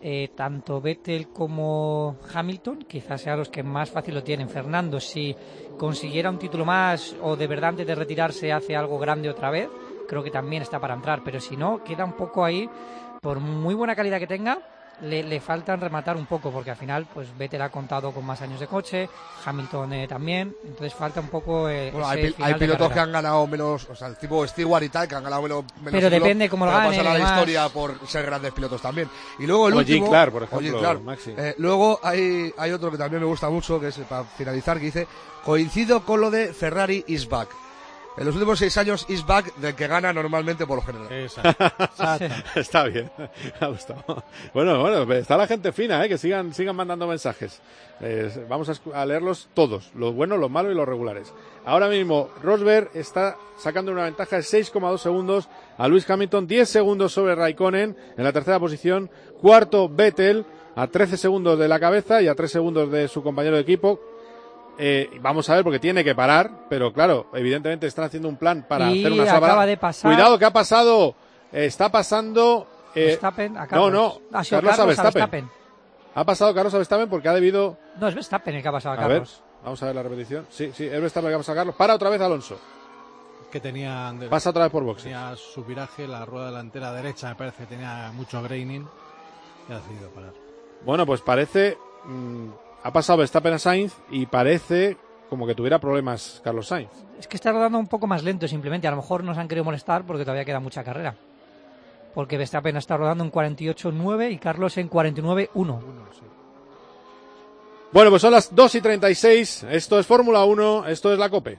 tanto Vettel como Hamilton quizás sean los que más fácil lo tienen. Fernando, si consiguiera un título más o de verdad antes de retirarse hace algo grande otra vez, creo que también está para entrar, pero si no, queda un poco ahí, por muy buena calidad que tenga, le faltan rematar un poco, porque al final pues Vettel ha contado con más años de coche, Hamilton también, entonces falta un poco bueno, ese final hay pilotos de que han ganado menos, o sea, el tipo Stewart y tal, que han ganado menos pero depende cómo lo gane, pasan a la además. historia por ser grandes pilotos también. Y luego el o último, Jim Clark, por ejemplo, o Jim Clark. Maxi. Luego hay otro que también me gusta mucho, que es para finalizar, que dice: coincido con lo de Ferrari is back. En los últimos 6 años is back, del que gana normalmente por lo general. Exacto. Está bien, me ha gustado. Bueno, está la gente fina, que sigan mandando mensajes. Vamos a leerlos todos, los buenos, los malos y los regulares. Ahora mismo Rosberg está sacando una ventaja de 6,2 segundos a Lewis Hamilton, 10 segundos sobre Raikkonen en la tercera posición, cuarto Vettel a 13 segundos de la cabeza y a 3 segundos de su compañero de equipo. Vamos a ver, porque tiene que parar, pero claro, evidentemente están haciendo un plan para hacer una salvada. Acaba de pasar. Cuidado, que ha pasado. Está pasando. Verstappen a Carlos. Carlos a Verstappen. Ha pasado Carlos a Verstappen porque ha debido. No, es Verstappen el que ha pasado a ver, Carlos. vamos a ver la repetición. Sí, es Verstappen el que ha pasado a Carlos. Para otra vez Alonso. Que pasa otra vez por boxes. Tenía su viraje, la rueda delantera derecha, me parece, tenía mucho graining y ha decidido parar. Bueno, pues parece. Ha pasado Verstappen a Sainz y parece como que tuviera problemas Carlos Sainz. Es que está rodando un poco más lento simplemente. A lo mejor nos han querido molestar porque todavía queda mucha carrera. Porque Verstappen está rodando en 48.9 y Carlos en 49.1. Bueno, pues son las 2:36. Esto es Fórmula 1, esto es la COPE.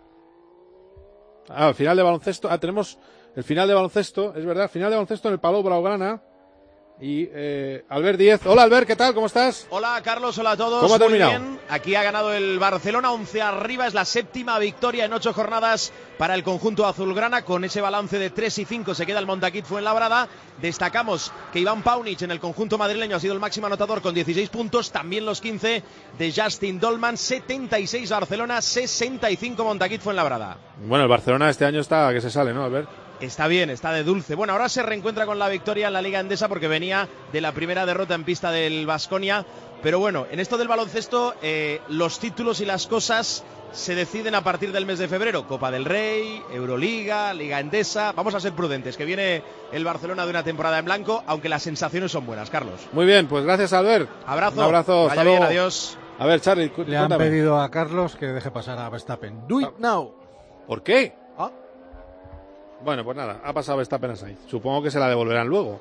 El final de baloncesto. Tenemos el final de baloncesto, es verdad, final de baloncesto en el Palau Blaugrana. Y Albert Díez. Hola Albert, ¿qué tal? ¿Cómo estás? Hola Carlos, hola a todos. ¿Cómo ha terminado? Muy bien. Aquí ha ganado el Barcelona 11 arriba, es la 7ª victoria en 8 jornadas para el conjunto azulgrana. Con ese balance de 3-5 se queda el Montaquit Fuenlabrada. Destacamos que Iván Paunic en el conjunto madrileño ha sido el máximo anotador con 16 puntos, también los 15 de Justin Dolman. 76 Barcelona, 65 Montaquit Fuenlabrada. Bueno, el Barcelona este año está que se sale, ¿no, Albert? Está bien, está de dulce. Bueno, ahora se reencuentra con la victoria en la Liga Endesa porque venía de la primera derrota en pista del Baskonia. Pero bueno, en esto del baloncesto, los títulos y las cosas se deciden a partir del mes de febrero. Copa del Rey, Euroliga, Liga Endesa. Vamos a ser prudentes, que viene el Barcelona de una temporada en blanco, aunque las sensaciones son buenas, Carlos. Muy bien, pues gracias, Albert. Abrazo. Un abrazo, hasta bien, luego. adiós. A ver, Charlie, Le han pedido a Carlos que deje pasar a Verstappen. Do it now. ¿Por qué? Bueno, pues nada, ha pasado Verstappen a Sainz. Supongo que se la devolverán luego.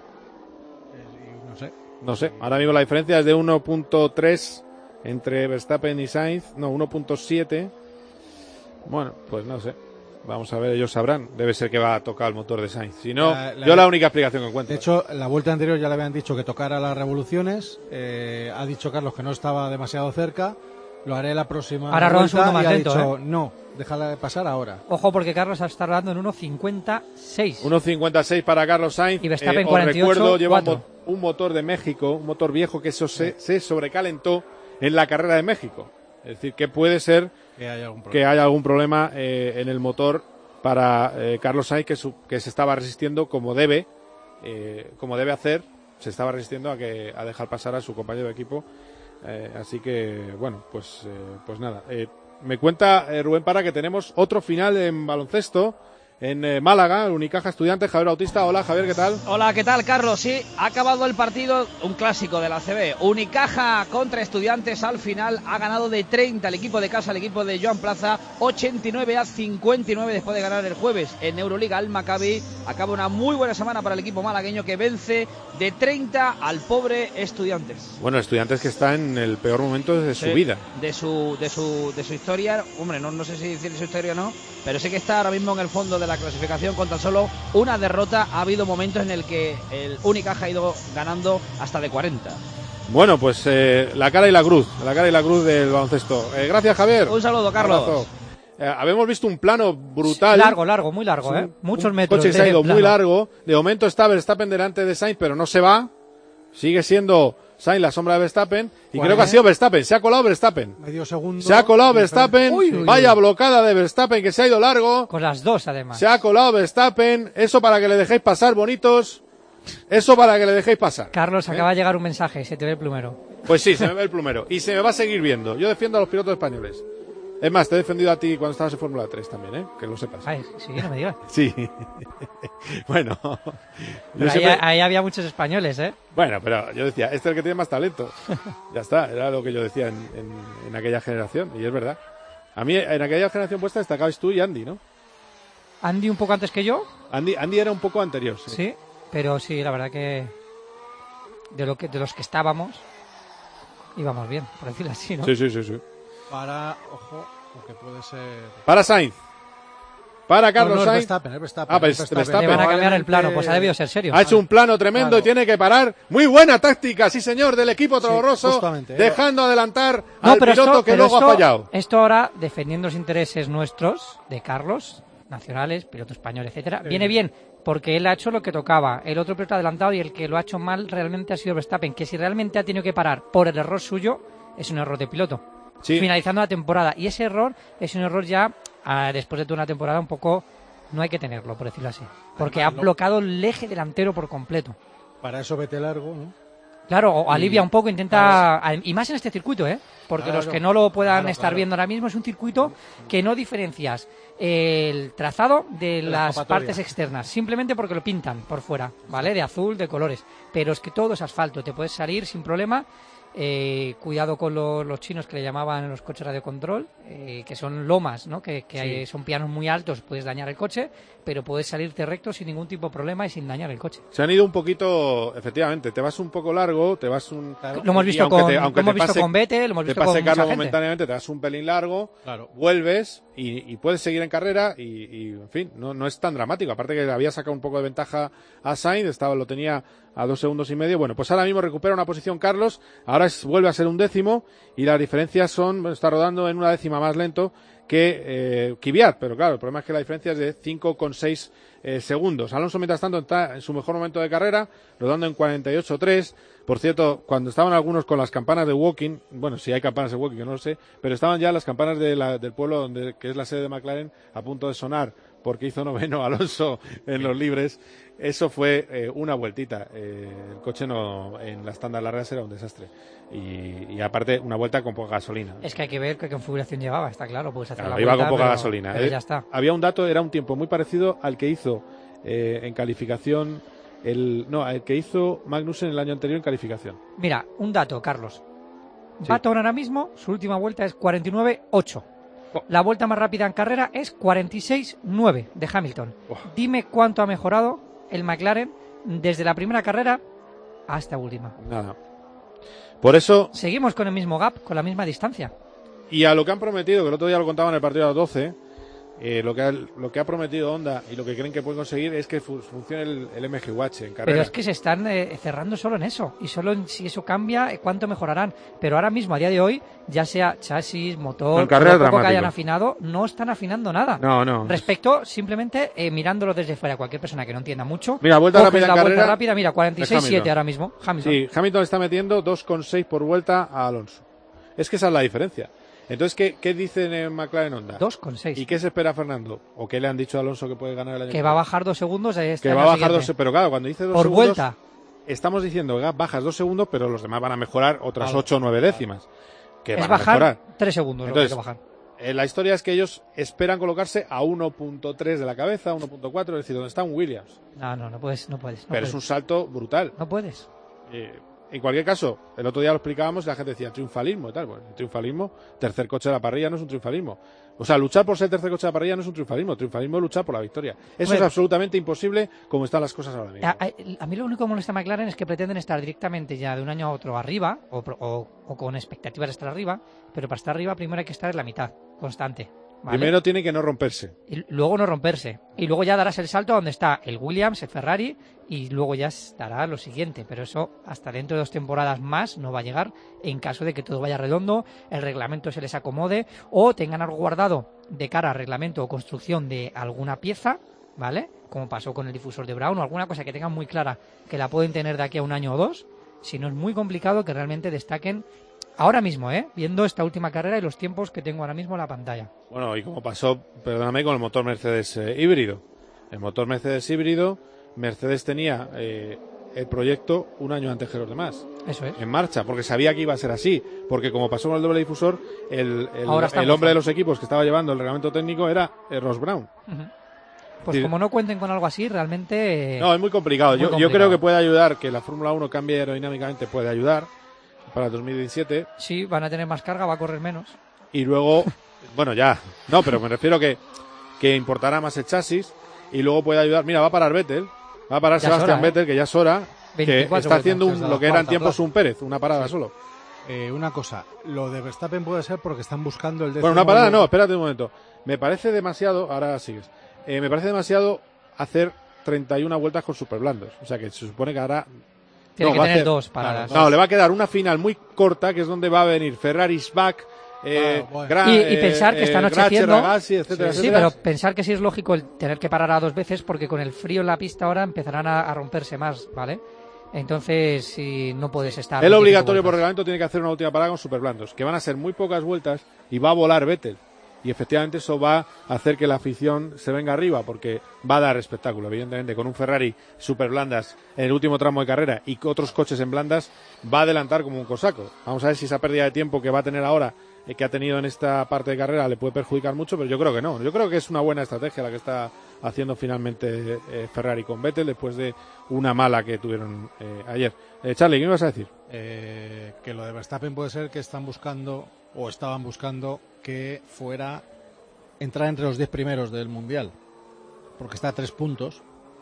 No sé. Ahora mismo la diferencia es de 1.3 entre Verstappen y Sainz. No, 1.7. Bueno, pues no sé. Vamos a ver, ellos sabrán. Debe ser que va a tocar el motor de Sainz. Si no, yo la única explicación que encuentro. De hecho, la vuelta anterior ya le habían dicho que tocara las revoluciones. Ha dicho Carlos que no estaba demasiado cerca. Lo haré la próxima ahora vuelta más y ha lento, dicho, no, déjala pasar ahora. Ojo, porque Carlos está rodando en 1.56. 1.56 para Carlos Sainz. Y Verstappen os 48, recuerdo, lleva 4. un motor de México, un motor viejo que eso se sobrecalentó en la carrera de México. Es decir, que puede ser que haya algún problema en el motor para Carlos Sainz, que se estaba resistiendo como debe hacer, se estaba resistiendo a dejar pasar a su compañero de equipo. Así que, bueno, pues nada. Me cuenta Rubén Parra que tenemos otro final en baloncesto en Málaga, Unicaja Estudiantes, Javier Bautista. Hola Javier, ¿qué tal? Hola, ¿qué tal, Carlos? Sí, ha acabado el partido, un clásico de la ACB. Unicaja contra Estudiantes, al final ha ganado de 30 el equipo de casa, el equipo de Joan Plaza, 89-59 después de ganar el jueves en Euroliga al Maccabi. Acaba una muy buena semana para el equipo malagueño que vence de 30 al pobre Estudiantes. Bueno, Estudiantes que está en el peor momento de su vida. De su historia, hombre, no sé si decir de su historia o no, pero sé que está ahora mismo en el fondo de la clasificación con tan solo una derrota. Ha habido momentos en el que el Unicaja ha ido ganando hasta de 40. Bueno, pues la cara y la cruz del baloncesto. Gracias, Javier. Un saludo, Carlos. Habíamos visto un plano brutal. Largo, muy largo, muchos metros. El coche se ha ido muy largo. De momento está Verstappen delante de Sainz, pero no se va. Sigue siendo Sainz la sombra de Verstappen. Y creo que ha sido Verstappen. Se ha colado Verstappen. Medio segundo. Se ha colado Verstappen. Vaya blocada de Verstappen que se ha ido largo. Con las dos, además. Se ha colado Verstappen. Eso para que le dejéis pasar, bonitos. Eso para que le dejéis pasar. Carlos, acaba de llegar un mensaje, se te ve el plumero. Pues sí, se me ve el plumero. Y se me va a seguir viendo. Yo defiendo a los pilotos españoles. Es más, te he defendido a ti cuando estabas en Fórmula 3 también, ¿eh? Que lo sepas. Ay, sí, no me digas. Sí. Bueno. Pero ahí había muchos españoles, ¿eh? Bueno, pero yo decía, este es el que tiene más talento. Ya está, era lo que yo decía en aquella generación. Y es verdad. A mí, en aquella generación vuestra destacabais tú y Andy, ¿no? Andy un poco antes que yo. Andy era un poco anterior, sí. Sí, pero sí, la verdad que de los que estábamos íbamos bien, por decirlo así, ¿no? Sí. Para, ojo, porque puede ser... Para Sainz. Para Carlos no, Sainz. Verstappen. Le van a cambiar el plano, pues ha debido ser serio. Ha hecho un plano tremendo, claro. Y tiene que parar. Muy buena táctica, sí señor, del equipo Toro-Rosso, dejando adelantar al piloto que luego ha fallado. Esto ahora, defendiendo los intereses nuestros, de Carlos, nacionales, piloto español, etcétera, viene bien, porque él ha hecho lo que tocaba. El otro piloto ha adelantado y el que lo ha hecho mal realmente ha sido Verstappen, que si realmente ha tenido que parar por el error suyo, es un error de piloto. Sí. Finalizando la temporada. Y ese error es un error ya, después de toda una temporada, un poco, no hay que tenerlo, por decirlo así. Porque ha bloqueado el eje delantero por completo. Para eso vete largo, ¿no? Claro, o alivia un poco, intenta... Y más en este circuito, ¿eh? Porque los que no lo puedan estar viendo ahora mismo, es un circuito que no diferencias el trazado de las partes externas, simplemente porque lo pintan por fuera, ¿vale? De azul, de colores. Pero es que todo es asfalto, te puedes salir sin problema. Cuidado con los chinos que le llamaban en los coches radiocontrol, que son lomas, ¿no? Que son pianos muy altos, puedes dañar el coche, pero puedes salirte recto sin ningún tipo de problema y sin dañar el coche. Se han ido un poquito, efectivamente, te vas un poco largo, te vas un... Lo hemos visto con Vettel, lo hemos visto con mucha gente. Momentáneamente, te vas un pelín largo, vuelves y puedes seguir en carrera y en fin, no es tan dramático. Aparte que había sacado un poco de ventaja a Sainz, lo tenía a 2 segundos y medio. Bueno, pues ahora mismo recupera una posición Carlos, ahora vuelve a ser un décimo y las diferencias está rodando en una décima más lento que Kvyat, pero claro, el problema es que la diferencia es de 5,6 segundos. Alonso, mientras tanto, está en su mejor momento de carrera, rodando en 48,3. Por cierto, cuando estaban algunos con las campanas de Woking, bueno, si hay campanas de Woking, yo no lo sé, pero estaban ya las campanas del pueblo que es la sede de McLaren a punto de sonar porque hizo noveno Alonso en los libres. Eso fue una vueltita. El coche en las tandas largas era un desastre. Y aparte, una vuelta con poca gasolina. Es que hay que ver qué configuración llevaba, está claro. Puedes hacer la iba vuelta, con poca gasolina. Pero ya está. Había un dato, era un tiempo muy parecido al que hizo en calificación. El que hizo Magnussen el año anterior en calificación. Mira, un dato, Carlos. Baton ahora mismo, su última vuelta es 49.8. La vuelta más rápida en carrera es 46.9 de Hamilton. Dime cuánto ha mejorado el McLaren desde la primera carrera hasta última. Nada. Por eso... Seguimos con el mismo gap, con la misma distancia. Y a lo que han prometido, que el otro día lo contaban en el partido de las 12... lo que ha prometido Honda y lo que creen que pueden conseguir es que funcione el MG Watch en carrera. Pero es que se están cerrando solo en eso, y solo en si eso cambia, cuánto mejorarán. Pero ahora mismo, a día de hoy, ya sea chasis, motor, lo poco que hayan afinado, no están afinando nada. No. Respecto, simplemente mirándolo desde fuera, cualquier persona que no entienda mucho. Mira, vuelta rápida en carrera. Vuelta rápida, mira, 46.7 ahora mismo. Hamilton. Sí, Hamilton está metiendo 2,6 por vuelta a Alonso. Es que esa es la diferencia. Entonces, ¿qué dicen en McLaren Honda? 2,6. ¿Y qué se espera Fernando? ¿O qué le han dicho a Alonso que puede ganar el año? Que va a bajar 2 segundos. Que va a bajar 2 segundos. Pero claro, cuando dice 2 por segundos... vuelta. Estamos diciendo que bajas 2 segundos, pero los demás van a mejorar otras 8 o 9 décimas. Que es van bajar a mejorar 3 segundos. Entonces, lo que hay que bajar. La historia es que ellos esperan colocarse a 1.3 de la cabeza, 1.4, es decir, donde está un Williams. No puedes. Pero es un salto brutal. No puedes. En cualquier caso, el otro día lo explicábamos y la gente decía triunfalismo y tal. Bueno, el triunfalismo, tercer coche de la parrilla no es un triunfalismo. O sea, luchar por ser tercer coche de la parrilla no es un triunfalismo. Triunfalismo es luchar por la victoria. Eso es absolutamente imposible como están las cosas ahora mismo. A mí lo único que molesta a McLaren es que pretenden estar directamente ya de un año a otro arriba o con expectativas de estar arriba, pero para estar arriba primero hay que estar en la mitad, constante. ¿Vale? Primero tiene que no romperse. Y luego no romperse. Y luego ya darás el salto a donde está el Williams, el Ferrari, y luego ya estará lo siguiente. Pero eso hasta dentro de 2 temporadas más no va a llegar en caso de que todo vaya redondo, el reglamento se les acomode o tengan algo guardado de cara a reglamento o construcción de alguna pieza, ¿vale? Como pasó con el difusor de Brown o alguna cosa que tengan muy clara que la pueden tener de aquí a 1 año o 2. Si no, es muy complicado que realmente destaquen ahora mismo, viendo esta última carrera y los tiempos que tengo ahora mismo en la pantalla. Bueno, y como pasó, perdóname, con el motor Mercedes híbrido. El motor Mercedes híbrido, Mercedes tenía el proyecto un año antes que los demás. Eso es. En marcha, porque sabía que iba a ser así. Porque como pasó con el doble difusor, el hombre de los equipos que estaba llevando el reglamento técnico era Ross Brown. Pues como no cuenten con algo así, realmente... No, es muy complicado. Yo creo que puede ayudar, que la Fórmula 1 cambie aerodinámicamente, puede ayudar para el 2017. Sí, van a tener más carga, va a correr menos. Y luego, bueno, ya, no, pero me refiero que importará más el chasis y luego puede ayudar. Mira, va a parar Vettel, va a parar Sebastián Vettel, que ya es hora, que está haciendo lo que era en tiempos un Pérez, una parada solo. Una cosa, lo de Verstappen puede ser porque están buscando el décimo... Bueno, una parada no, espérate un momento. Me parece demasiado, ahora sigues, me parece demasiado hacer 31 vueltas con superblandos. O sea que se supone que ahora... Tiene que tener dos paradas. No, le va a quedar una final muy corta, que es donde va a venir Ferrari's back... y pensar que esta noche haciendo... Ragazzi, etcétera, sí, pero pensar que sí es lógico el tener que parar a 2 veces, porque con el frío en la pista ahora empezarán a romperse más, ¿vale? Entonces, si no puedes estar... El obligatorio por reglamento tiene que hacer una última parada con superblandos, que van a ser muy pocas vueltas y va a volar Vettel. Y efectivamente eso va a hacer que la afición se venga arriba, porque va a dar espectáculo. Evidentemente, con un Ferrari superblandas en el último tramo de carrera y otros coches en blandas, va a adelantar como un cosaco. Vamos a ver si esa pérdida de tiempo que va a tener ahora, que ha tenido en esta parte de carrera, le puede perjudicar mucho, pero yo creo que no. Yo creo que es una buena estrategia la que está haciendo finalmente Ferrari con Vettel después de una mala que tuvieron ayer. Charlie, ¿qué me ibas a decir? Que lo de Verstappen puede ser que estaban buscando que fuera entrar entre los 10 primeros del Mundial, porque está a 3 puntos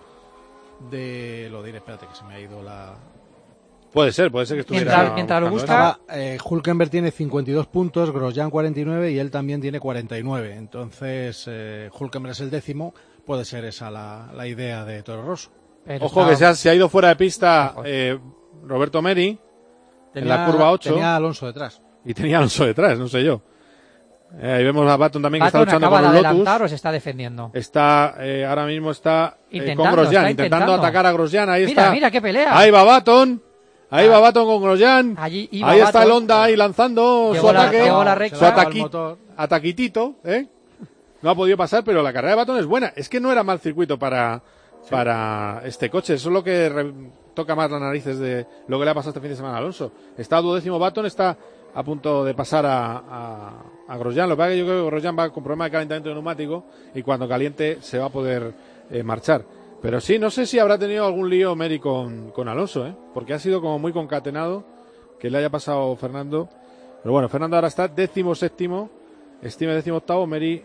de... Lo diré, espérate que se me ha ido la... Puede ser que estuviera... Mientras lo busca... Hülkenberg tiene 52 puntos, Grosjean 49 y él también tiene 49. Entonces, Hülkenberg es el 10º. Puede ser esa la idea de Toro Rosso. Ojo que se ha ido fuera de pista Roberto Meri en la curva 8. Tenía a Alonso detrás. Y tenía a Alonso detrás, no sé yo. Ahí vemos a Button también, que está luchando con el Lotus. ¿O se está defendiendo? Ahora mismo está con Grosjean, intentando atacar a Grosjean. Ahí está. Mira qué pelea. Ahí va Button. Ahí va Button con Grosjean. Ahí está el Honda ahí lanzando su ataque. Su ataquitito, No ha podido pasar, pero la carrera de Button es buena. Es que no era mal circuito para este coche. Eso es lo que toca más las narices de lo que le ha pasado este fin de semana a Alonso. Está 12º Button, está a punto de pasar a Grosjean. Lo que pasa es que yo creo que Grosjean va con problema de calentamiento de neumático y cuando caliente se va a poder marchar. Pero sí, no sé si habrá tenido algún lío Meri con Alonso, porque ha sido como muy concatenado que le haya pasado Fernando. Pero bueno, Fernando ahora está 17º, Stime 18º, Meri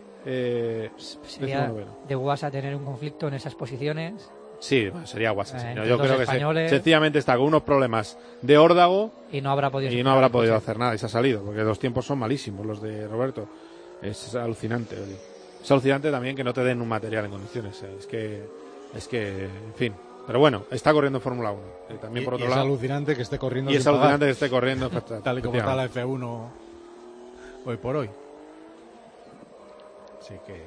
sería de Guasa tener un conflicto en esas posiciones. Sí, sería Guasa. Sí. Yo creo que sencillamente está con unos problemas de órdago y no habrá podido hacer nada y se ha salido, porque los tiempos son malísimos los de Roberto. Es alucinante. Es alucinante también que no te den un material en condiciones. Es que, en fin. Pero bueno, está corriendo en Fórmula 1. También por otro lado. Es alucinante que esté corriendo. Y es alucinante que esté corriendo. Tal y como está la F1 hoy por hoy. Así que...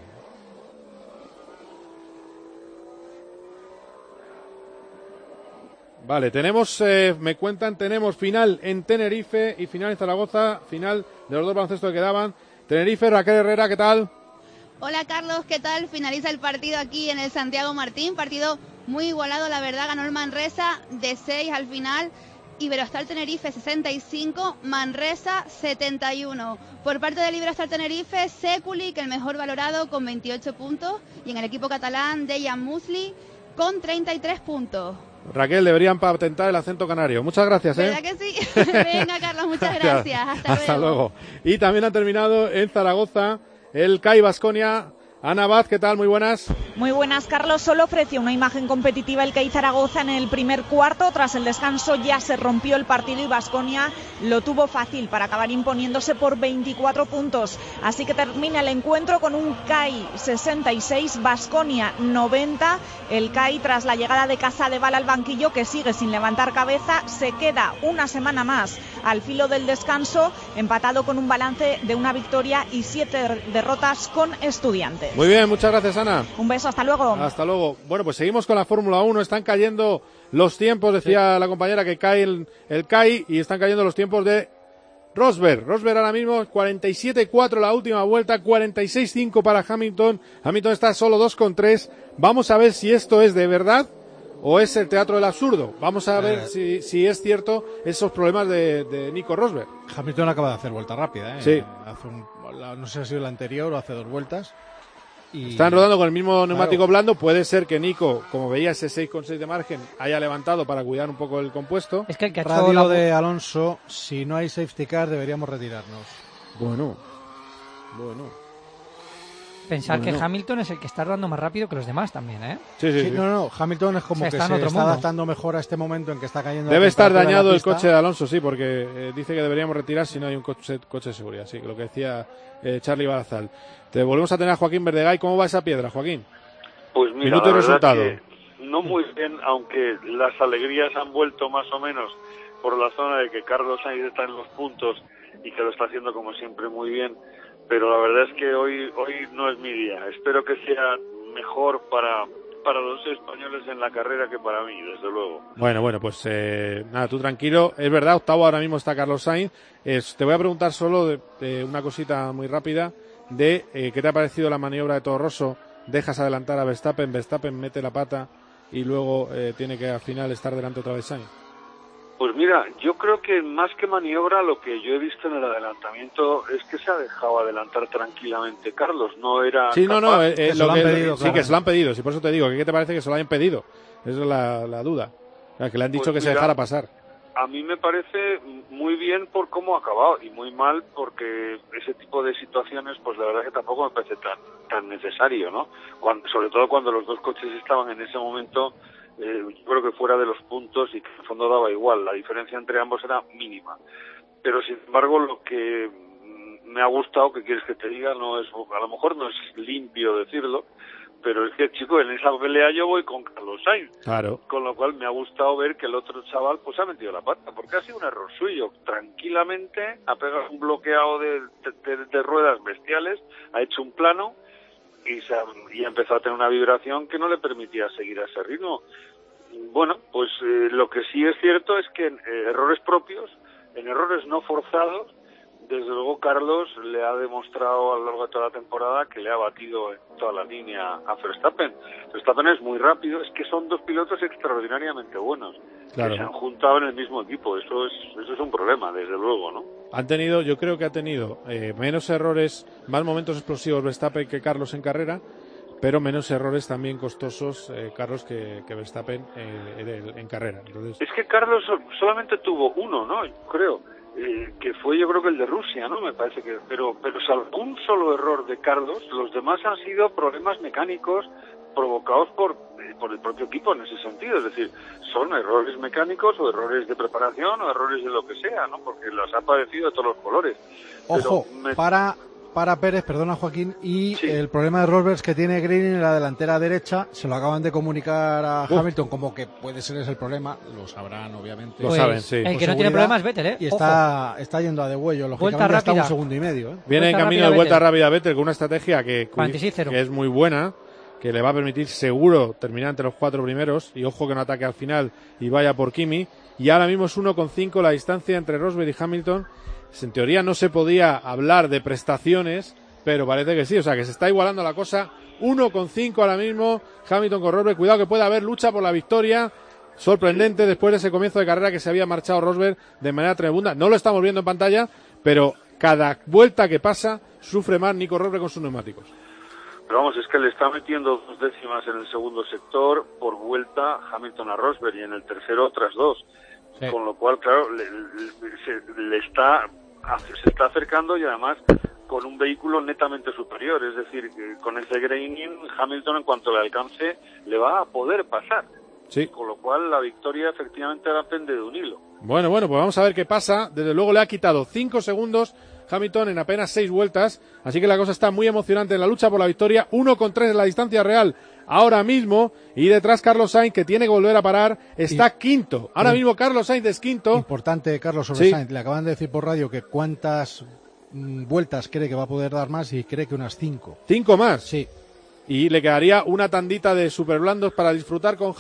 Vale, tenemos final en Tenerife y final en Zaragoza, final de los dos baloncestos que quedaban. Tenerife, Raquel Herrera, ¿qué tal? Hola Carlos, ¿qué tal? Finaliza el partido aquí en el Santiago Martín, partido muy igualado, la verdad, ganó el Manresa de 6 al final. Iberostar Tenerife 65, Manresa 71. Por parte del Iberostar Tenerife, Seculi, que el mejor valorado con 28 puntos, y en el equipo catalán, Dejan Musli con 33 puntos. Raquel, deberían patentar el acento canario. Muchas gracias, ¿Verdad que sí? Venga, Carlos, muchas gracias. Hasta luego. Y también ha terminado en Zaragoza el CAI Baskonia. Ana Abad, ¿qué tal? Muy buenas. Muy buenas, Carlos. Solo ofreció una imagen competitiva el CAI Zaragoza en el primer cuarto. Tras el descanso ya se rompió el partido y Baskonia lo tuvo fácil para acabar imponiéndose por 24 puntos. Así que termina el encuentro con un CAI 66, Baskonia 90. El CAI, tras la llegada de Casadevall al banquillo, que sigue sin levantar cabeza, se queda una semana más al filo del descanso, empatado con un balance de una victoria y 7 derrotas con Estudiantes. Muy bien, muchas gracias, Ana. Un beso, hasta luego. Hasta luego. Bueno, pues seguimos con la Fórmula 1. Están cayendo los tiempos, decía la compañera, que cae el CAI, y están cayendo los tiempos de Rosberg. Rosberg ahora mismo 47.4 la última vuelta, 46.5 para Hamilton. Hamilton está solo 2,3. Vamos a ver si esto es de verdad o es el teatro del absurdo. Vamos a ver si es cierto esos problemas de Nico Rosberg. Hamilton acaba de hacer vuelta rápida, ¿eh? Sí. No sé si ha sido la anterior o hace 2 vueltas. Y... Están rodando con el mismo neumático blando. Puede ser que Nico, como veía ese 6,6 de margen, haya levantado para cuidar un poco el compuesto. Es que el que ha hecho radio de Alonso, si no hay safety car deberíamos retirarnos. Bueno. Pensar que Hamilton es el que está rodando más rápido que los demás también, ¿eh? Sí. No, Hamilton es como que se está adaptando mejor a este momento en que está cayendo. Debe estar dañado el coche de Alonso, sí, porque dice que deberíamos retirar si no hay un coche de seguridad, sí, lo que decía Charlie Barazal. Te volvemos a tener a Joaquín Verdegay. ¿Cómo va esa piedra, Joaquín? Pues mira, minuto y resultado. No muy bien, aunque las alegrías han vuelto más o menos por la zona de que Carlos Sainz está en los puntos y que lo está haciendo como siempre muy bien. Pero la verdad es que hoy no es mi día. Espero que sea mejor para los españoles en la carrera que para mí, desde luego. Bueno, pues nada, tú tranquilo. Es verdad, octavo ahora mismo está Carlos Sainz. Te voy a preguntar solo de una cosita muy rápida de ¿qué te ha parecido la maniobra de Toro Rosso? Dejas adelantar a Verstappen mete la pata y luego tiene que al final estar delante otra vez Sainz. Pues mira, yo creo que más que maniobra, lo que yo he visto en el adelantamiento es que se ha dejado adelantar tranquilamente Carlos, no era sí, capaz. Que se lo han pedido, sí, por eso te digo, ¿qué te parece que se lo hayan pedido? Esa es la duda, que le han dicho que se dejara pasar. A mí me parece muy bien por cómo ha acabado y muy mal porque ese tipo de situaciones, pues la verdad que tampoco me parece tan necesario, ¿no? Sobre todo cuando los dos coches estaban en ese momento... yo creo que fuera de los puntos y que en el fondo daba igual, la diferencia entre ambos era mínima, pero sin embargo lo que me ha gustado, que quieres que te diga, no es, a lo mejor no es limpio decirlo, pero es que chico, en esa pelea yo voy con Carlos Sainz, claro. Con lo cual me ha gustado ver que el otro chaval pues ha metido la pata, porque ha sido un error suyo, tranquilamente ha pegado un bloqueado de ruedas bestiales, ha hecho un plano y empezó a tener una vibración que no le permitía seguir a ese ritmo. Bueno, pues lo que sí es cierto es que en errores propios, en errores no forzados, desde luego Carlos le ha demostrado a lo largo de toda la temporada que le ha batido en toda la línea a Verstappen. Verstappen es muy rápido, es que son dos pilotos extraordinariamente buenos, claro, que se han juntado en el mismo equipo. Eso es un problema, desde luego, ¿no? Yo creo que ha tenido menos errores, más momentos explosivos Verstappen que Carlos en carrera, pero menos errores también costosos Carlos que Verstappen en carrera. Entonces... Es que Carlos solamente tuvo uno, ¿no? Creo. Que fue yo creo que el de Rusia, ¿no? Me parece que... Pero salvo un solo error de Carlos, los demás han sido problemas mecánicos provocados por el propio equipo en ese sentido. Es decir, son errores mecánicos o errores de preparación o errores de lo que sea, ¿no? Porque los ha padecido de todos los colores. Ojo, para Pérez, perdona Joaquín, y sí, el problema de Rosberg que tiene Green en la delantera derecha, se lo acaban de comunicar a Hamilton como que puede ser ese el problema, lo sabrán obviamente. Lo saben, sí. El que no tiene problemas es Vettel, y está yendo a degüello, lógicamente está 1 segundo y medio. Viene en camino de vuelta rápida Vettel con una estrategia que 46-0. Que es muy buena, que le va a permitir seguro terminar entre los 4 primeros, y ojo que no ataque al final y vaya por Kimi, y ahora mismo es 1,5 la distancia entre Rosberg y Hamilton. En teoría no se podía hablar de prestaciones, pero parece que sí, o sea que se está igualando la cosa. 1,5 ahora mismo, Hamilton con Rosberg, cuidado que puede haber lucha por la victoria. Sorprendente después de ese comienzo de carrera que se había marchado Rosberg de manera tremenda. No lo estamos viendo en pantalla, pero cada vuelta que pasa sufre más Nico Rosberg con sus neumáticos. Pero vamos, es que le está metiendo 2 décimas en el segundo sector por vuelta Hamilton a Rosberg y en el tercero otras 2. Sí. Con lo cual, claro, se está acercando y además con un vehículo netamente superior, es decir, con ese graining Hamilton en cuanto le alcance le va a poder pasar. Sí. Con lo cual la victoria efectivamente ahora pende de un hilo. Bueno, pues vamos a ver qué pasa. Desde luego le ha quitado 5 segundos Hamilton en apenas 6 vueltas, así que la cosa está muy emocionante en la lucha por la victoria. 1,3 en la distancia real ahora mismo, y detrás Carlos Sainz, que tiene que volver a parar, está quinto. Ahora mismo Carlos Sainz es quinto. Importante, Carlos, sobre Sainz. Le acaban de decir por radio que cuántas vueltas cree que va a poder dar más, y cree que unas 5. ¿5 más? Sí. Y le quedaría una tandita de superblandos para disfrutar con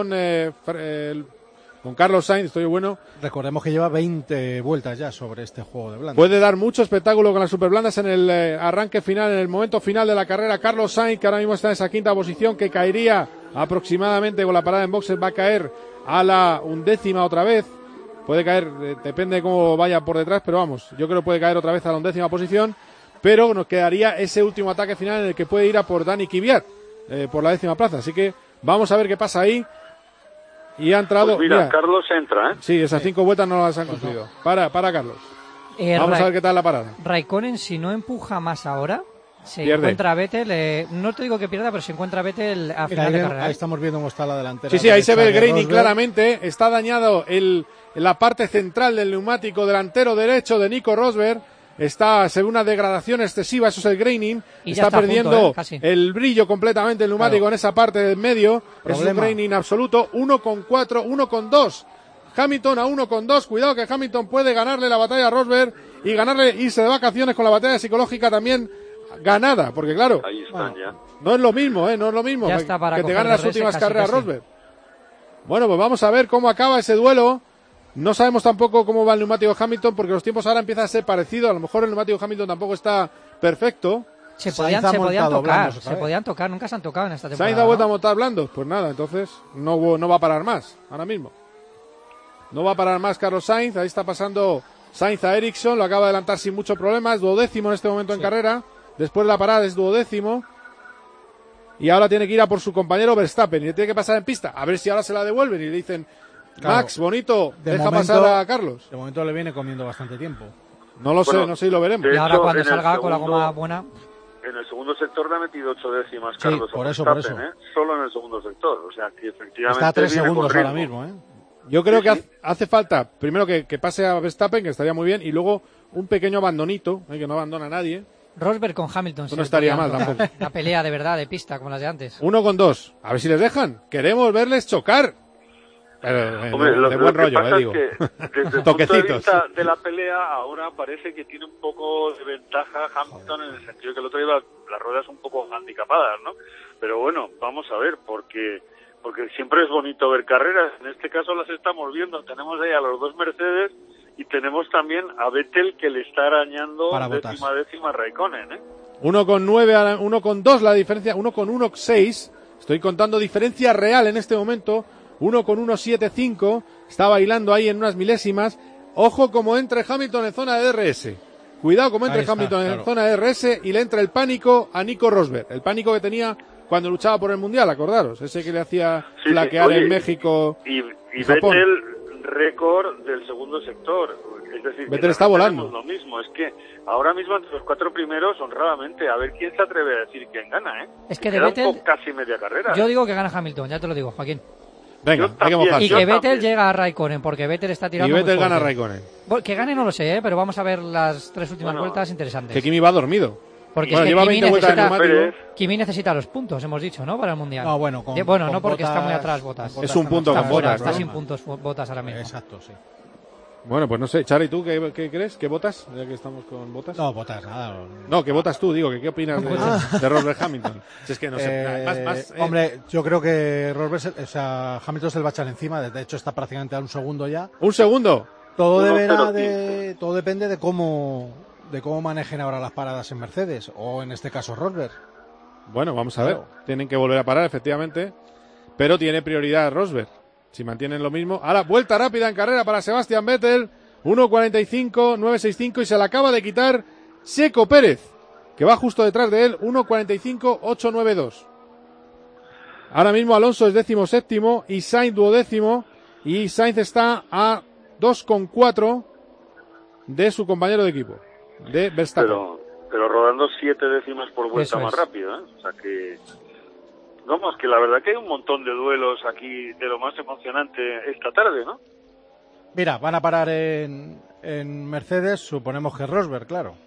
Carlos Sainz. Estoy bueno. Recordemos que lleva 20 vueltas ya sobre este juego de blandas. Puede dar mucho espectáculo con las superblandas en el arranque final, en el momento final de la carrera. Carlos Sainz, que ahora mismo está en esa quinta posición, que caería aproximadamente con la parada en boxes, va a caer a la 11ª otra vez. Puede caer, depende de cómo vaya por detrás, pero vamos, yo creo que puede caer otra vez a la 11ª posición, pero nos quedaría ese último ataque final en el que puede ir a por Dani Kvyat, por la 10ª plaza, así que vamos a ver qué pasa ahí. Y ha entrado... Pues mira, Carlos entra, ¿eh? Sí, esas 5 vueltas no las han conseguido. Para Carlos. Vamos a ver qué tal la parada. Raikkonen, si no empuja más ahora, se Pierde. Encuentra a Vettel, no te digo que pierda, pero se encuentra a Vettel a final de carrera. Ahí estamos viendo cómo está la delantera. Sí, ahí se ve el graining Rosberg. claramente. Está dañado la parte central del neumático delantero derecho de Nico Rosberg. Se ve una degradación excesiva, eso es el graining. Y ya está perdiendo casi. el brillo completamente el neumático en esa parte del medio. Es un graining absoluto. 1,4, 1,2. Hamilton a 1,2. Cuidado que Hamilton puede ganarle la batalla a Rosberg y irse de vacaciones con la batalla psicológica también ganada. Porque claro, Ahí están ya. no es lo mismo, no es lo mismo Ya que, está para que te coger gane las DRS últimas casi, carreras casi. Rosberg. Bueno, pues vamos a ver cómo acaba ese duelo. No sabemos tampoco cómo va el neumático de Hamilton, porque los tiempos ahora empiezan a ser parecidos. A lo mejor el neumático de Hamilton tampoco está perfecto. Se podían tocar, nunca se han tocado en esta temporada. Sainz ha vuelto ¿no? a montar blandos. Pues nada, entonces no va a parar más, ahora mismo. No va a parar más Carlos Sainz. Ahí está pasando Sainz a Ericsson, lo acaba de adelantar sin mucho problema. Es 12º en este momento en carrera. Después de la parada es 12º. Y ahora tiene que ir a por su compañero Verstappen. Y le tiene que pasar en pista. A ver si ahora se la devuelven y le dicen... Claro, Max, bonito, deja momento, pasar a Carlos. De momento le viene comiendo bastante tiempo. No lo sé, no sé si lo veremos. Y ahora hecho, cuando en el salga con la segundo- goma buena... En el segundo sector le ha metido 8 décimas Sí, Carlos por a eso, Verstappen, por eso. Solo en el segundo sector. O sea que efectivamente Está a 3 viene con segundos ritmo. ahora mismo, ¿eh? Yo creo Sí, que sí. hace falta, primero que pase a Verstappen, que estaría muy bien, y luego un pequeño abandonito, que no abandona a nadie. Rosberg con Hamilton. Eso no estaría mal podían tocar. tampoco. La pelea de verdad, de pista, como las de antes. 1,2. A ver si les dejan. Queremos verles chocar. Pero, Hombre, de lo buen que rollo, pasa digo. es que desde el punto de Toquecitos. vista de la pelea ahora parece que tiene un poco de ventaja Hamilton en el sentido de que el otro día las ruedas un poco handicapadas, ¿no? Pero bueno, vamos a ver, porque siempre es bonito ver carreras. En este caso las estamos viendo. Tenemos ahí a los dos Mercedes y tenemos también a Vettel que le está arañando Para Bottas. décima a Raikkonen, ¿eh? 1,9 1,2 la diferencia, 1,16. Estoy contando diferencia real en este momento. 1,175. Está bailando ahí en unas milésimas. Ojo como entre Hamilton en zona de DRS. Cuidado como entre Ahí está, Hamilton en claro. zona de DRS y le entra el pánico a Nico Rosberg. El pánico que tenía cuando luchaba por el Mundial, acordaros. Ese que le hacía Sí, flaquear oye, en México. Y Japón. Vettel récord del segundo sector. Es decir, Vettel que está volando. tenemos lo mismo. Es que ahora mismo entre los 4 primeros, honradamente, a ver quién se atreve a decir quién gana, ¿eh? Es que de queda Vettel- un poco casi media carrera. Yo digo que gana Hamilton, ya te lo digo, Joaquín. Venga, Yo hay que también. mojarse. Y Yo que Vettel también. llega a Raikkonen, porque Vettel está Y tirando Vettel muy gana a fuerte. Raikkonen. Bueno, que gane no lo sé, pero vamos a ver las 3 últimas Bueno, vueltas interesantes. Que Kimi va dormido. Porque Bueno, es que lleva Kimi 20 vueltas de necesita, neumático. Kimi necesita los puntos, hemos dicho, ¿no? Para el Mundial. No, bueno, con no con porque está muy Bottas- atrás Bottas. con Es Bottas un punto Está con fuera, Bottas, está ¿no? sin puntos Bottas ahora mismo. Exacto, sí. Bueno, pues no sé. Chari, ¿tú qué crees? ¿Qué votas? Ya que estamos con votas. No, Bottas, nada. No, ¿qué votas tú? Digo, ¿qué opinas de Rosberg Hamilton? Si es que no sé. Hombre, yo creo que Hamilton se le va a echar encima. De hecho, está prácticamente a un segundo ya. ¡Un segundo! Todo 1:015. todo depende de cómo manejen ahora las paradas en Mercedes o en este caso Rosberg. Bueno, vamos a ver. Claro. Tienen que volver a parar, efectivamente. Pero tiene prioridad Rosberg. Si mantienen lo mismo. Ahora, vuelta rápida en carrera para Sebastian Vettel. 1.45, 9.65 y se la acaba de quitar Checo Pérez, que va justo detrás de él. 1.45, 8.92. Ahora mismo Alonso es 17º y Sainz 12º. Y Sainz está a 2.4 de su compañero de equipo, de Verstappen. Pero rodando 7 décimas por vuelta Eso más es. rápido, ¿eh? O sea que... Vamos, que la verdad que hay un montón de duelos aquí de lo más emocionante esta tarde, ¿no? Mira, van a parar en Mercedes, suponemos que Rosberg, claro.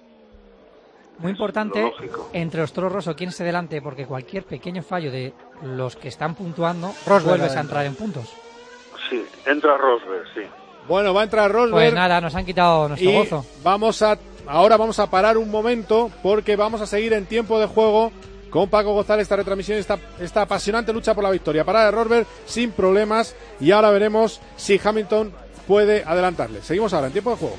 Muy importante, Lo lógico. entre los toros Rosso, quién esté delante, porque cualquier pequeño fallo de los que están puntuando, Rosberg vuelves a adentro. entrar en puntos. Sí, entra Rosberg, sí. Bueno, va a entrar Rosberg. Pues nada, nos han quitado nuestro Y gozo. ahora vamos a parar un momento porque vamos a seguir en tiempo de juego con Paco González esta retransmisión, esta apasionante lucha por la victoria. Parada de Rosberg sin problemas y ahora veremos si Hamilton puede adelantarle. Seguimos ahora en tiempo de juego.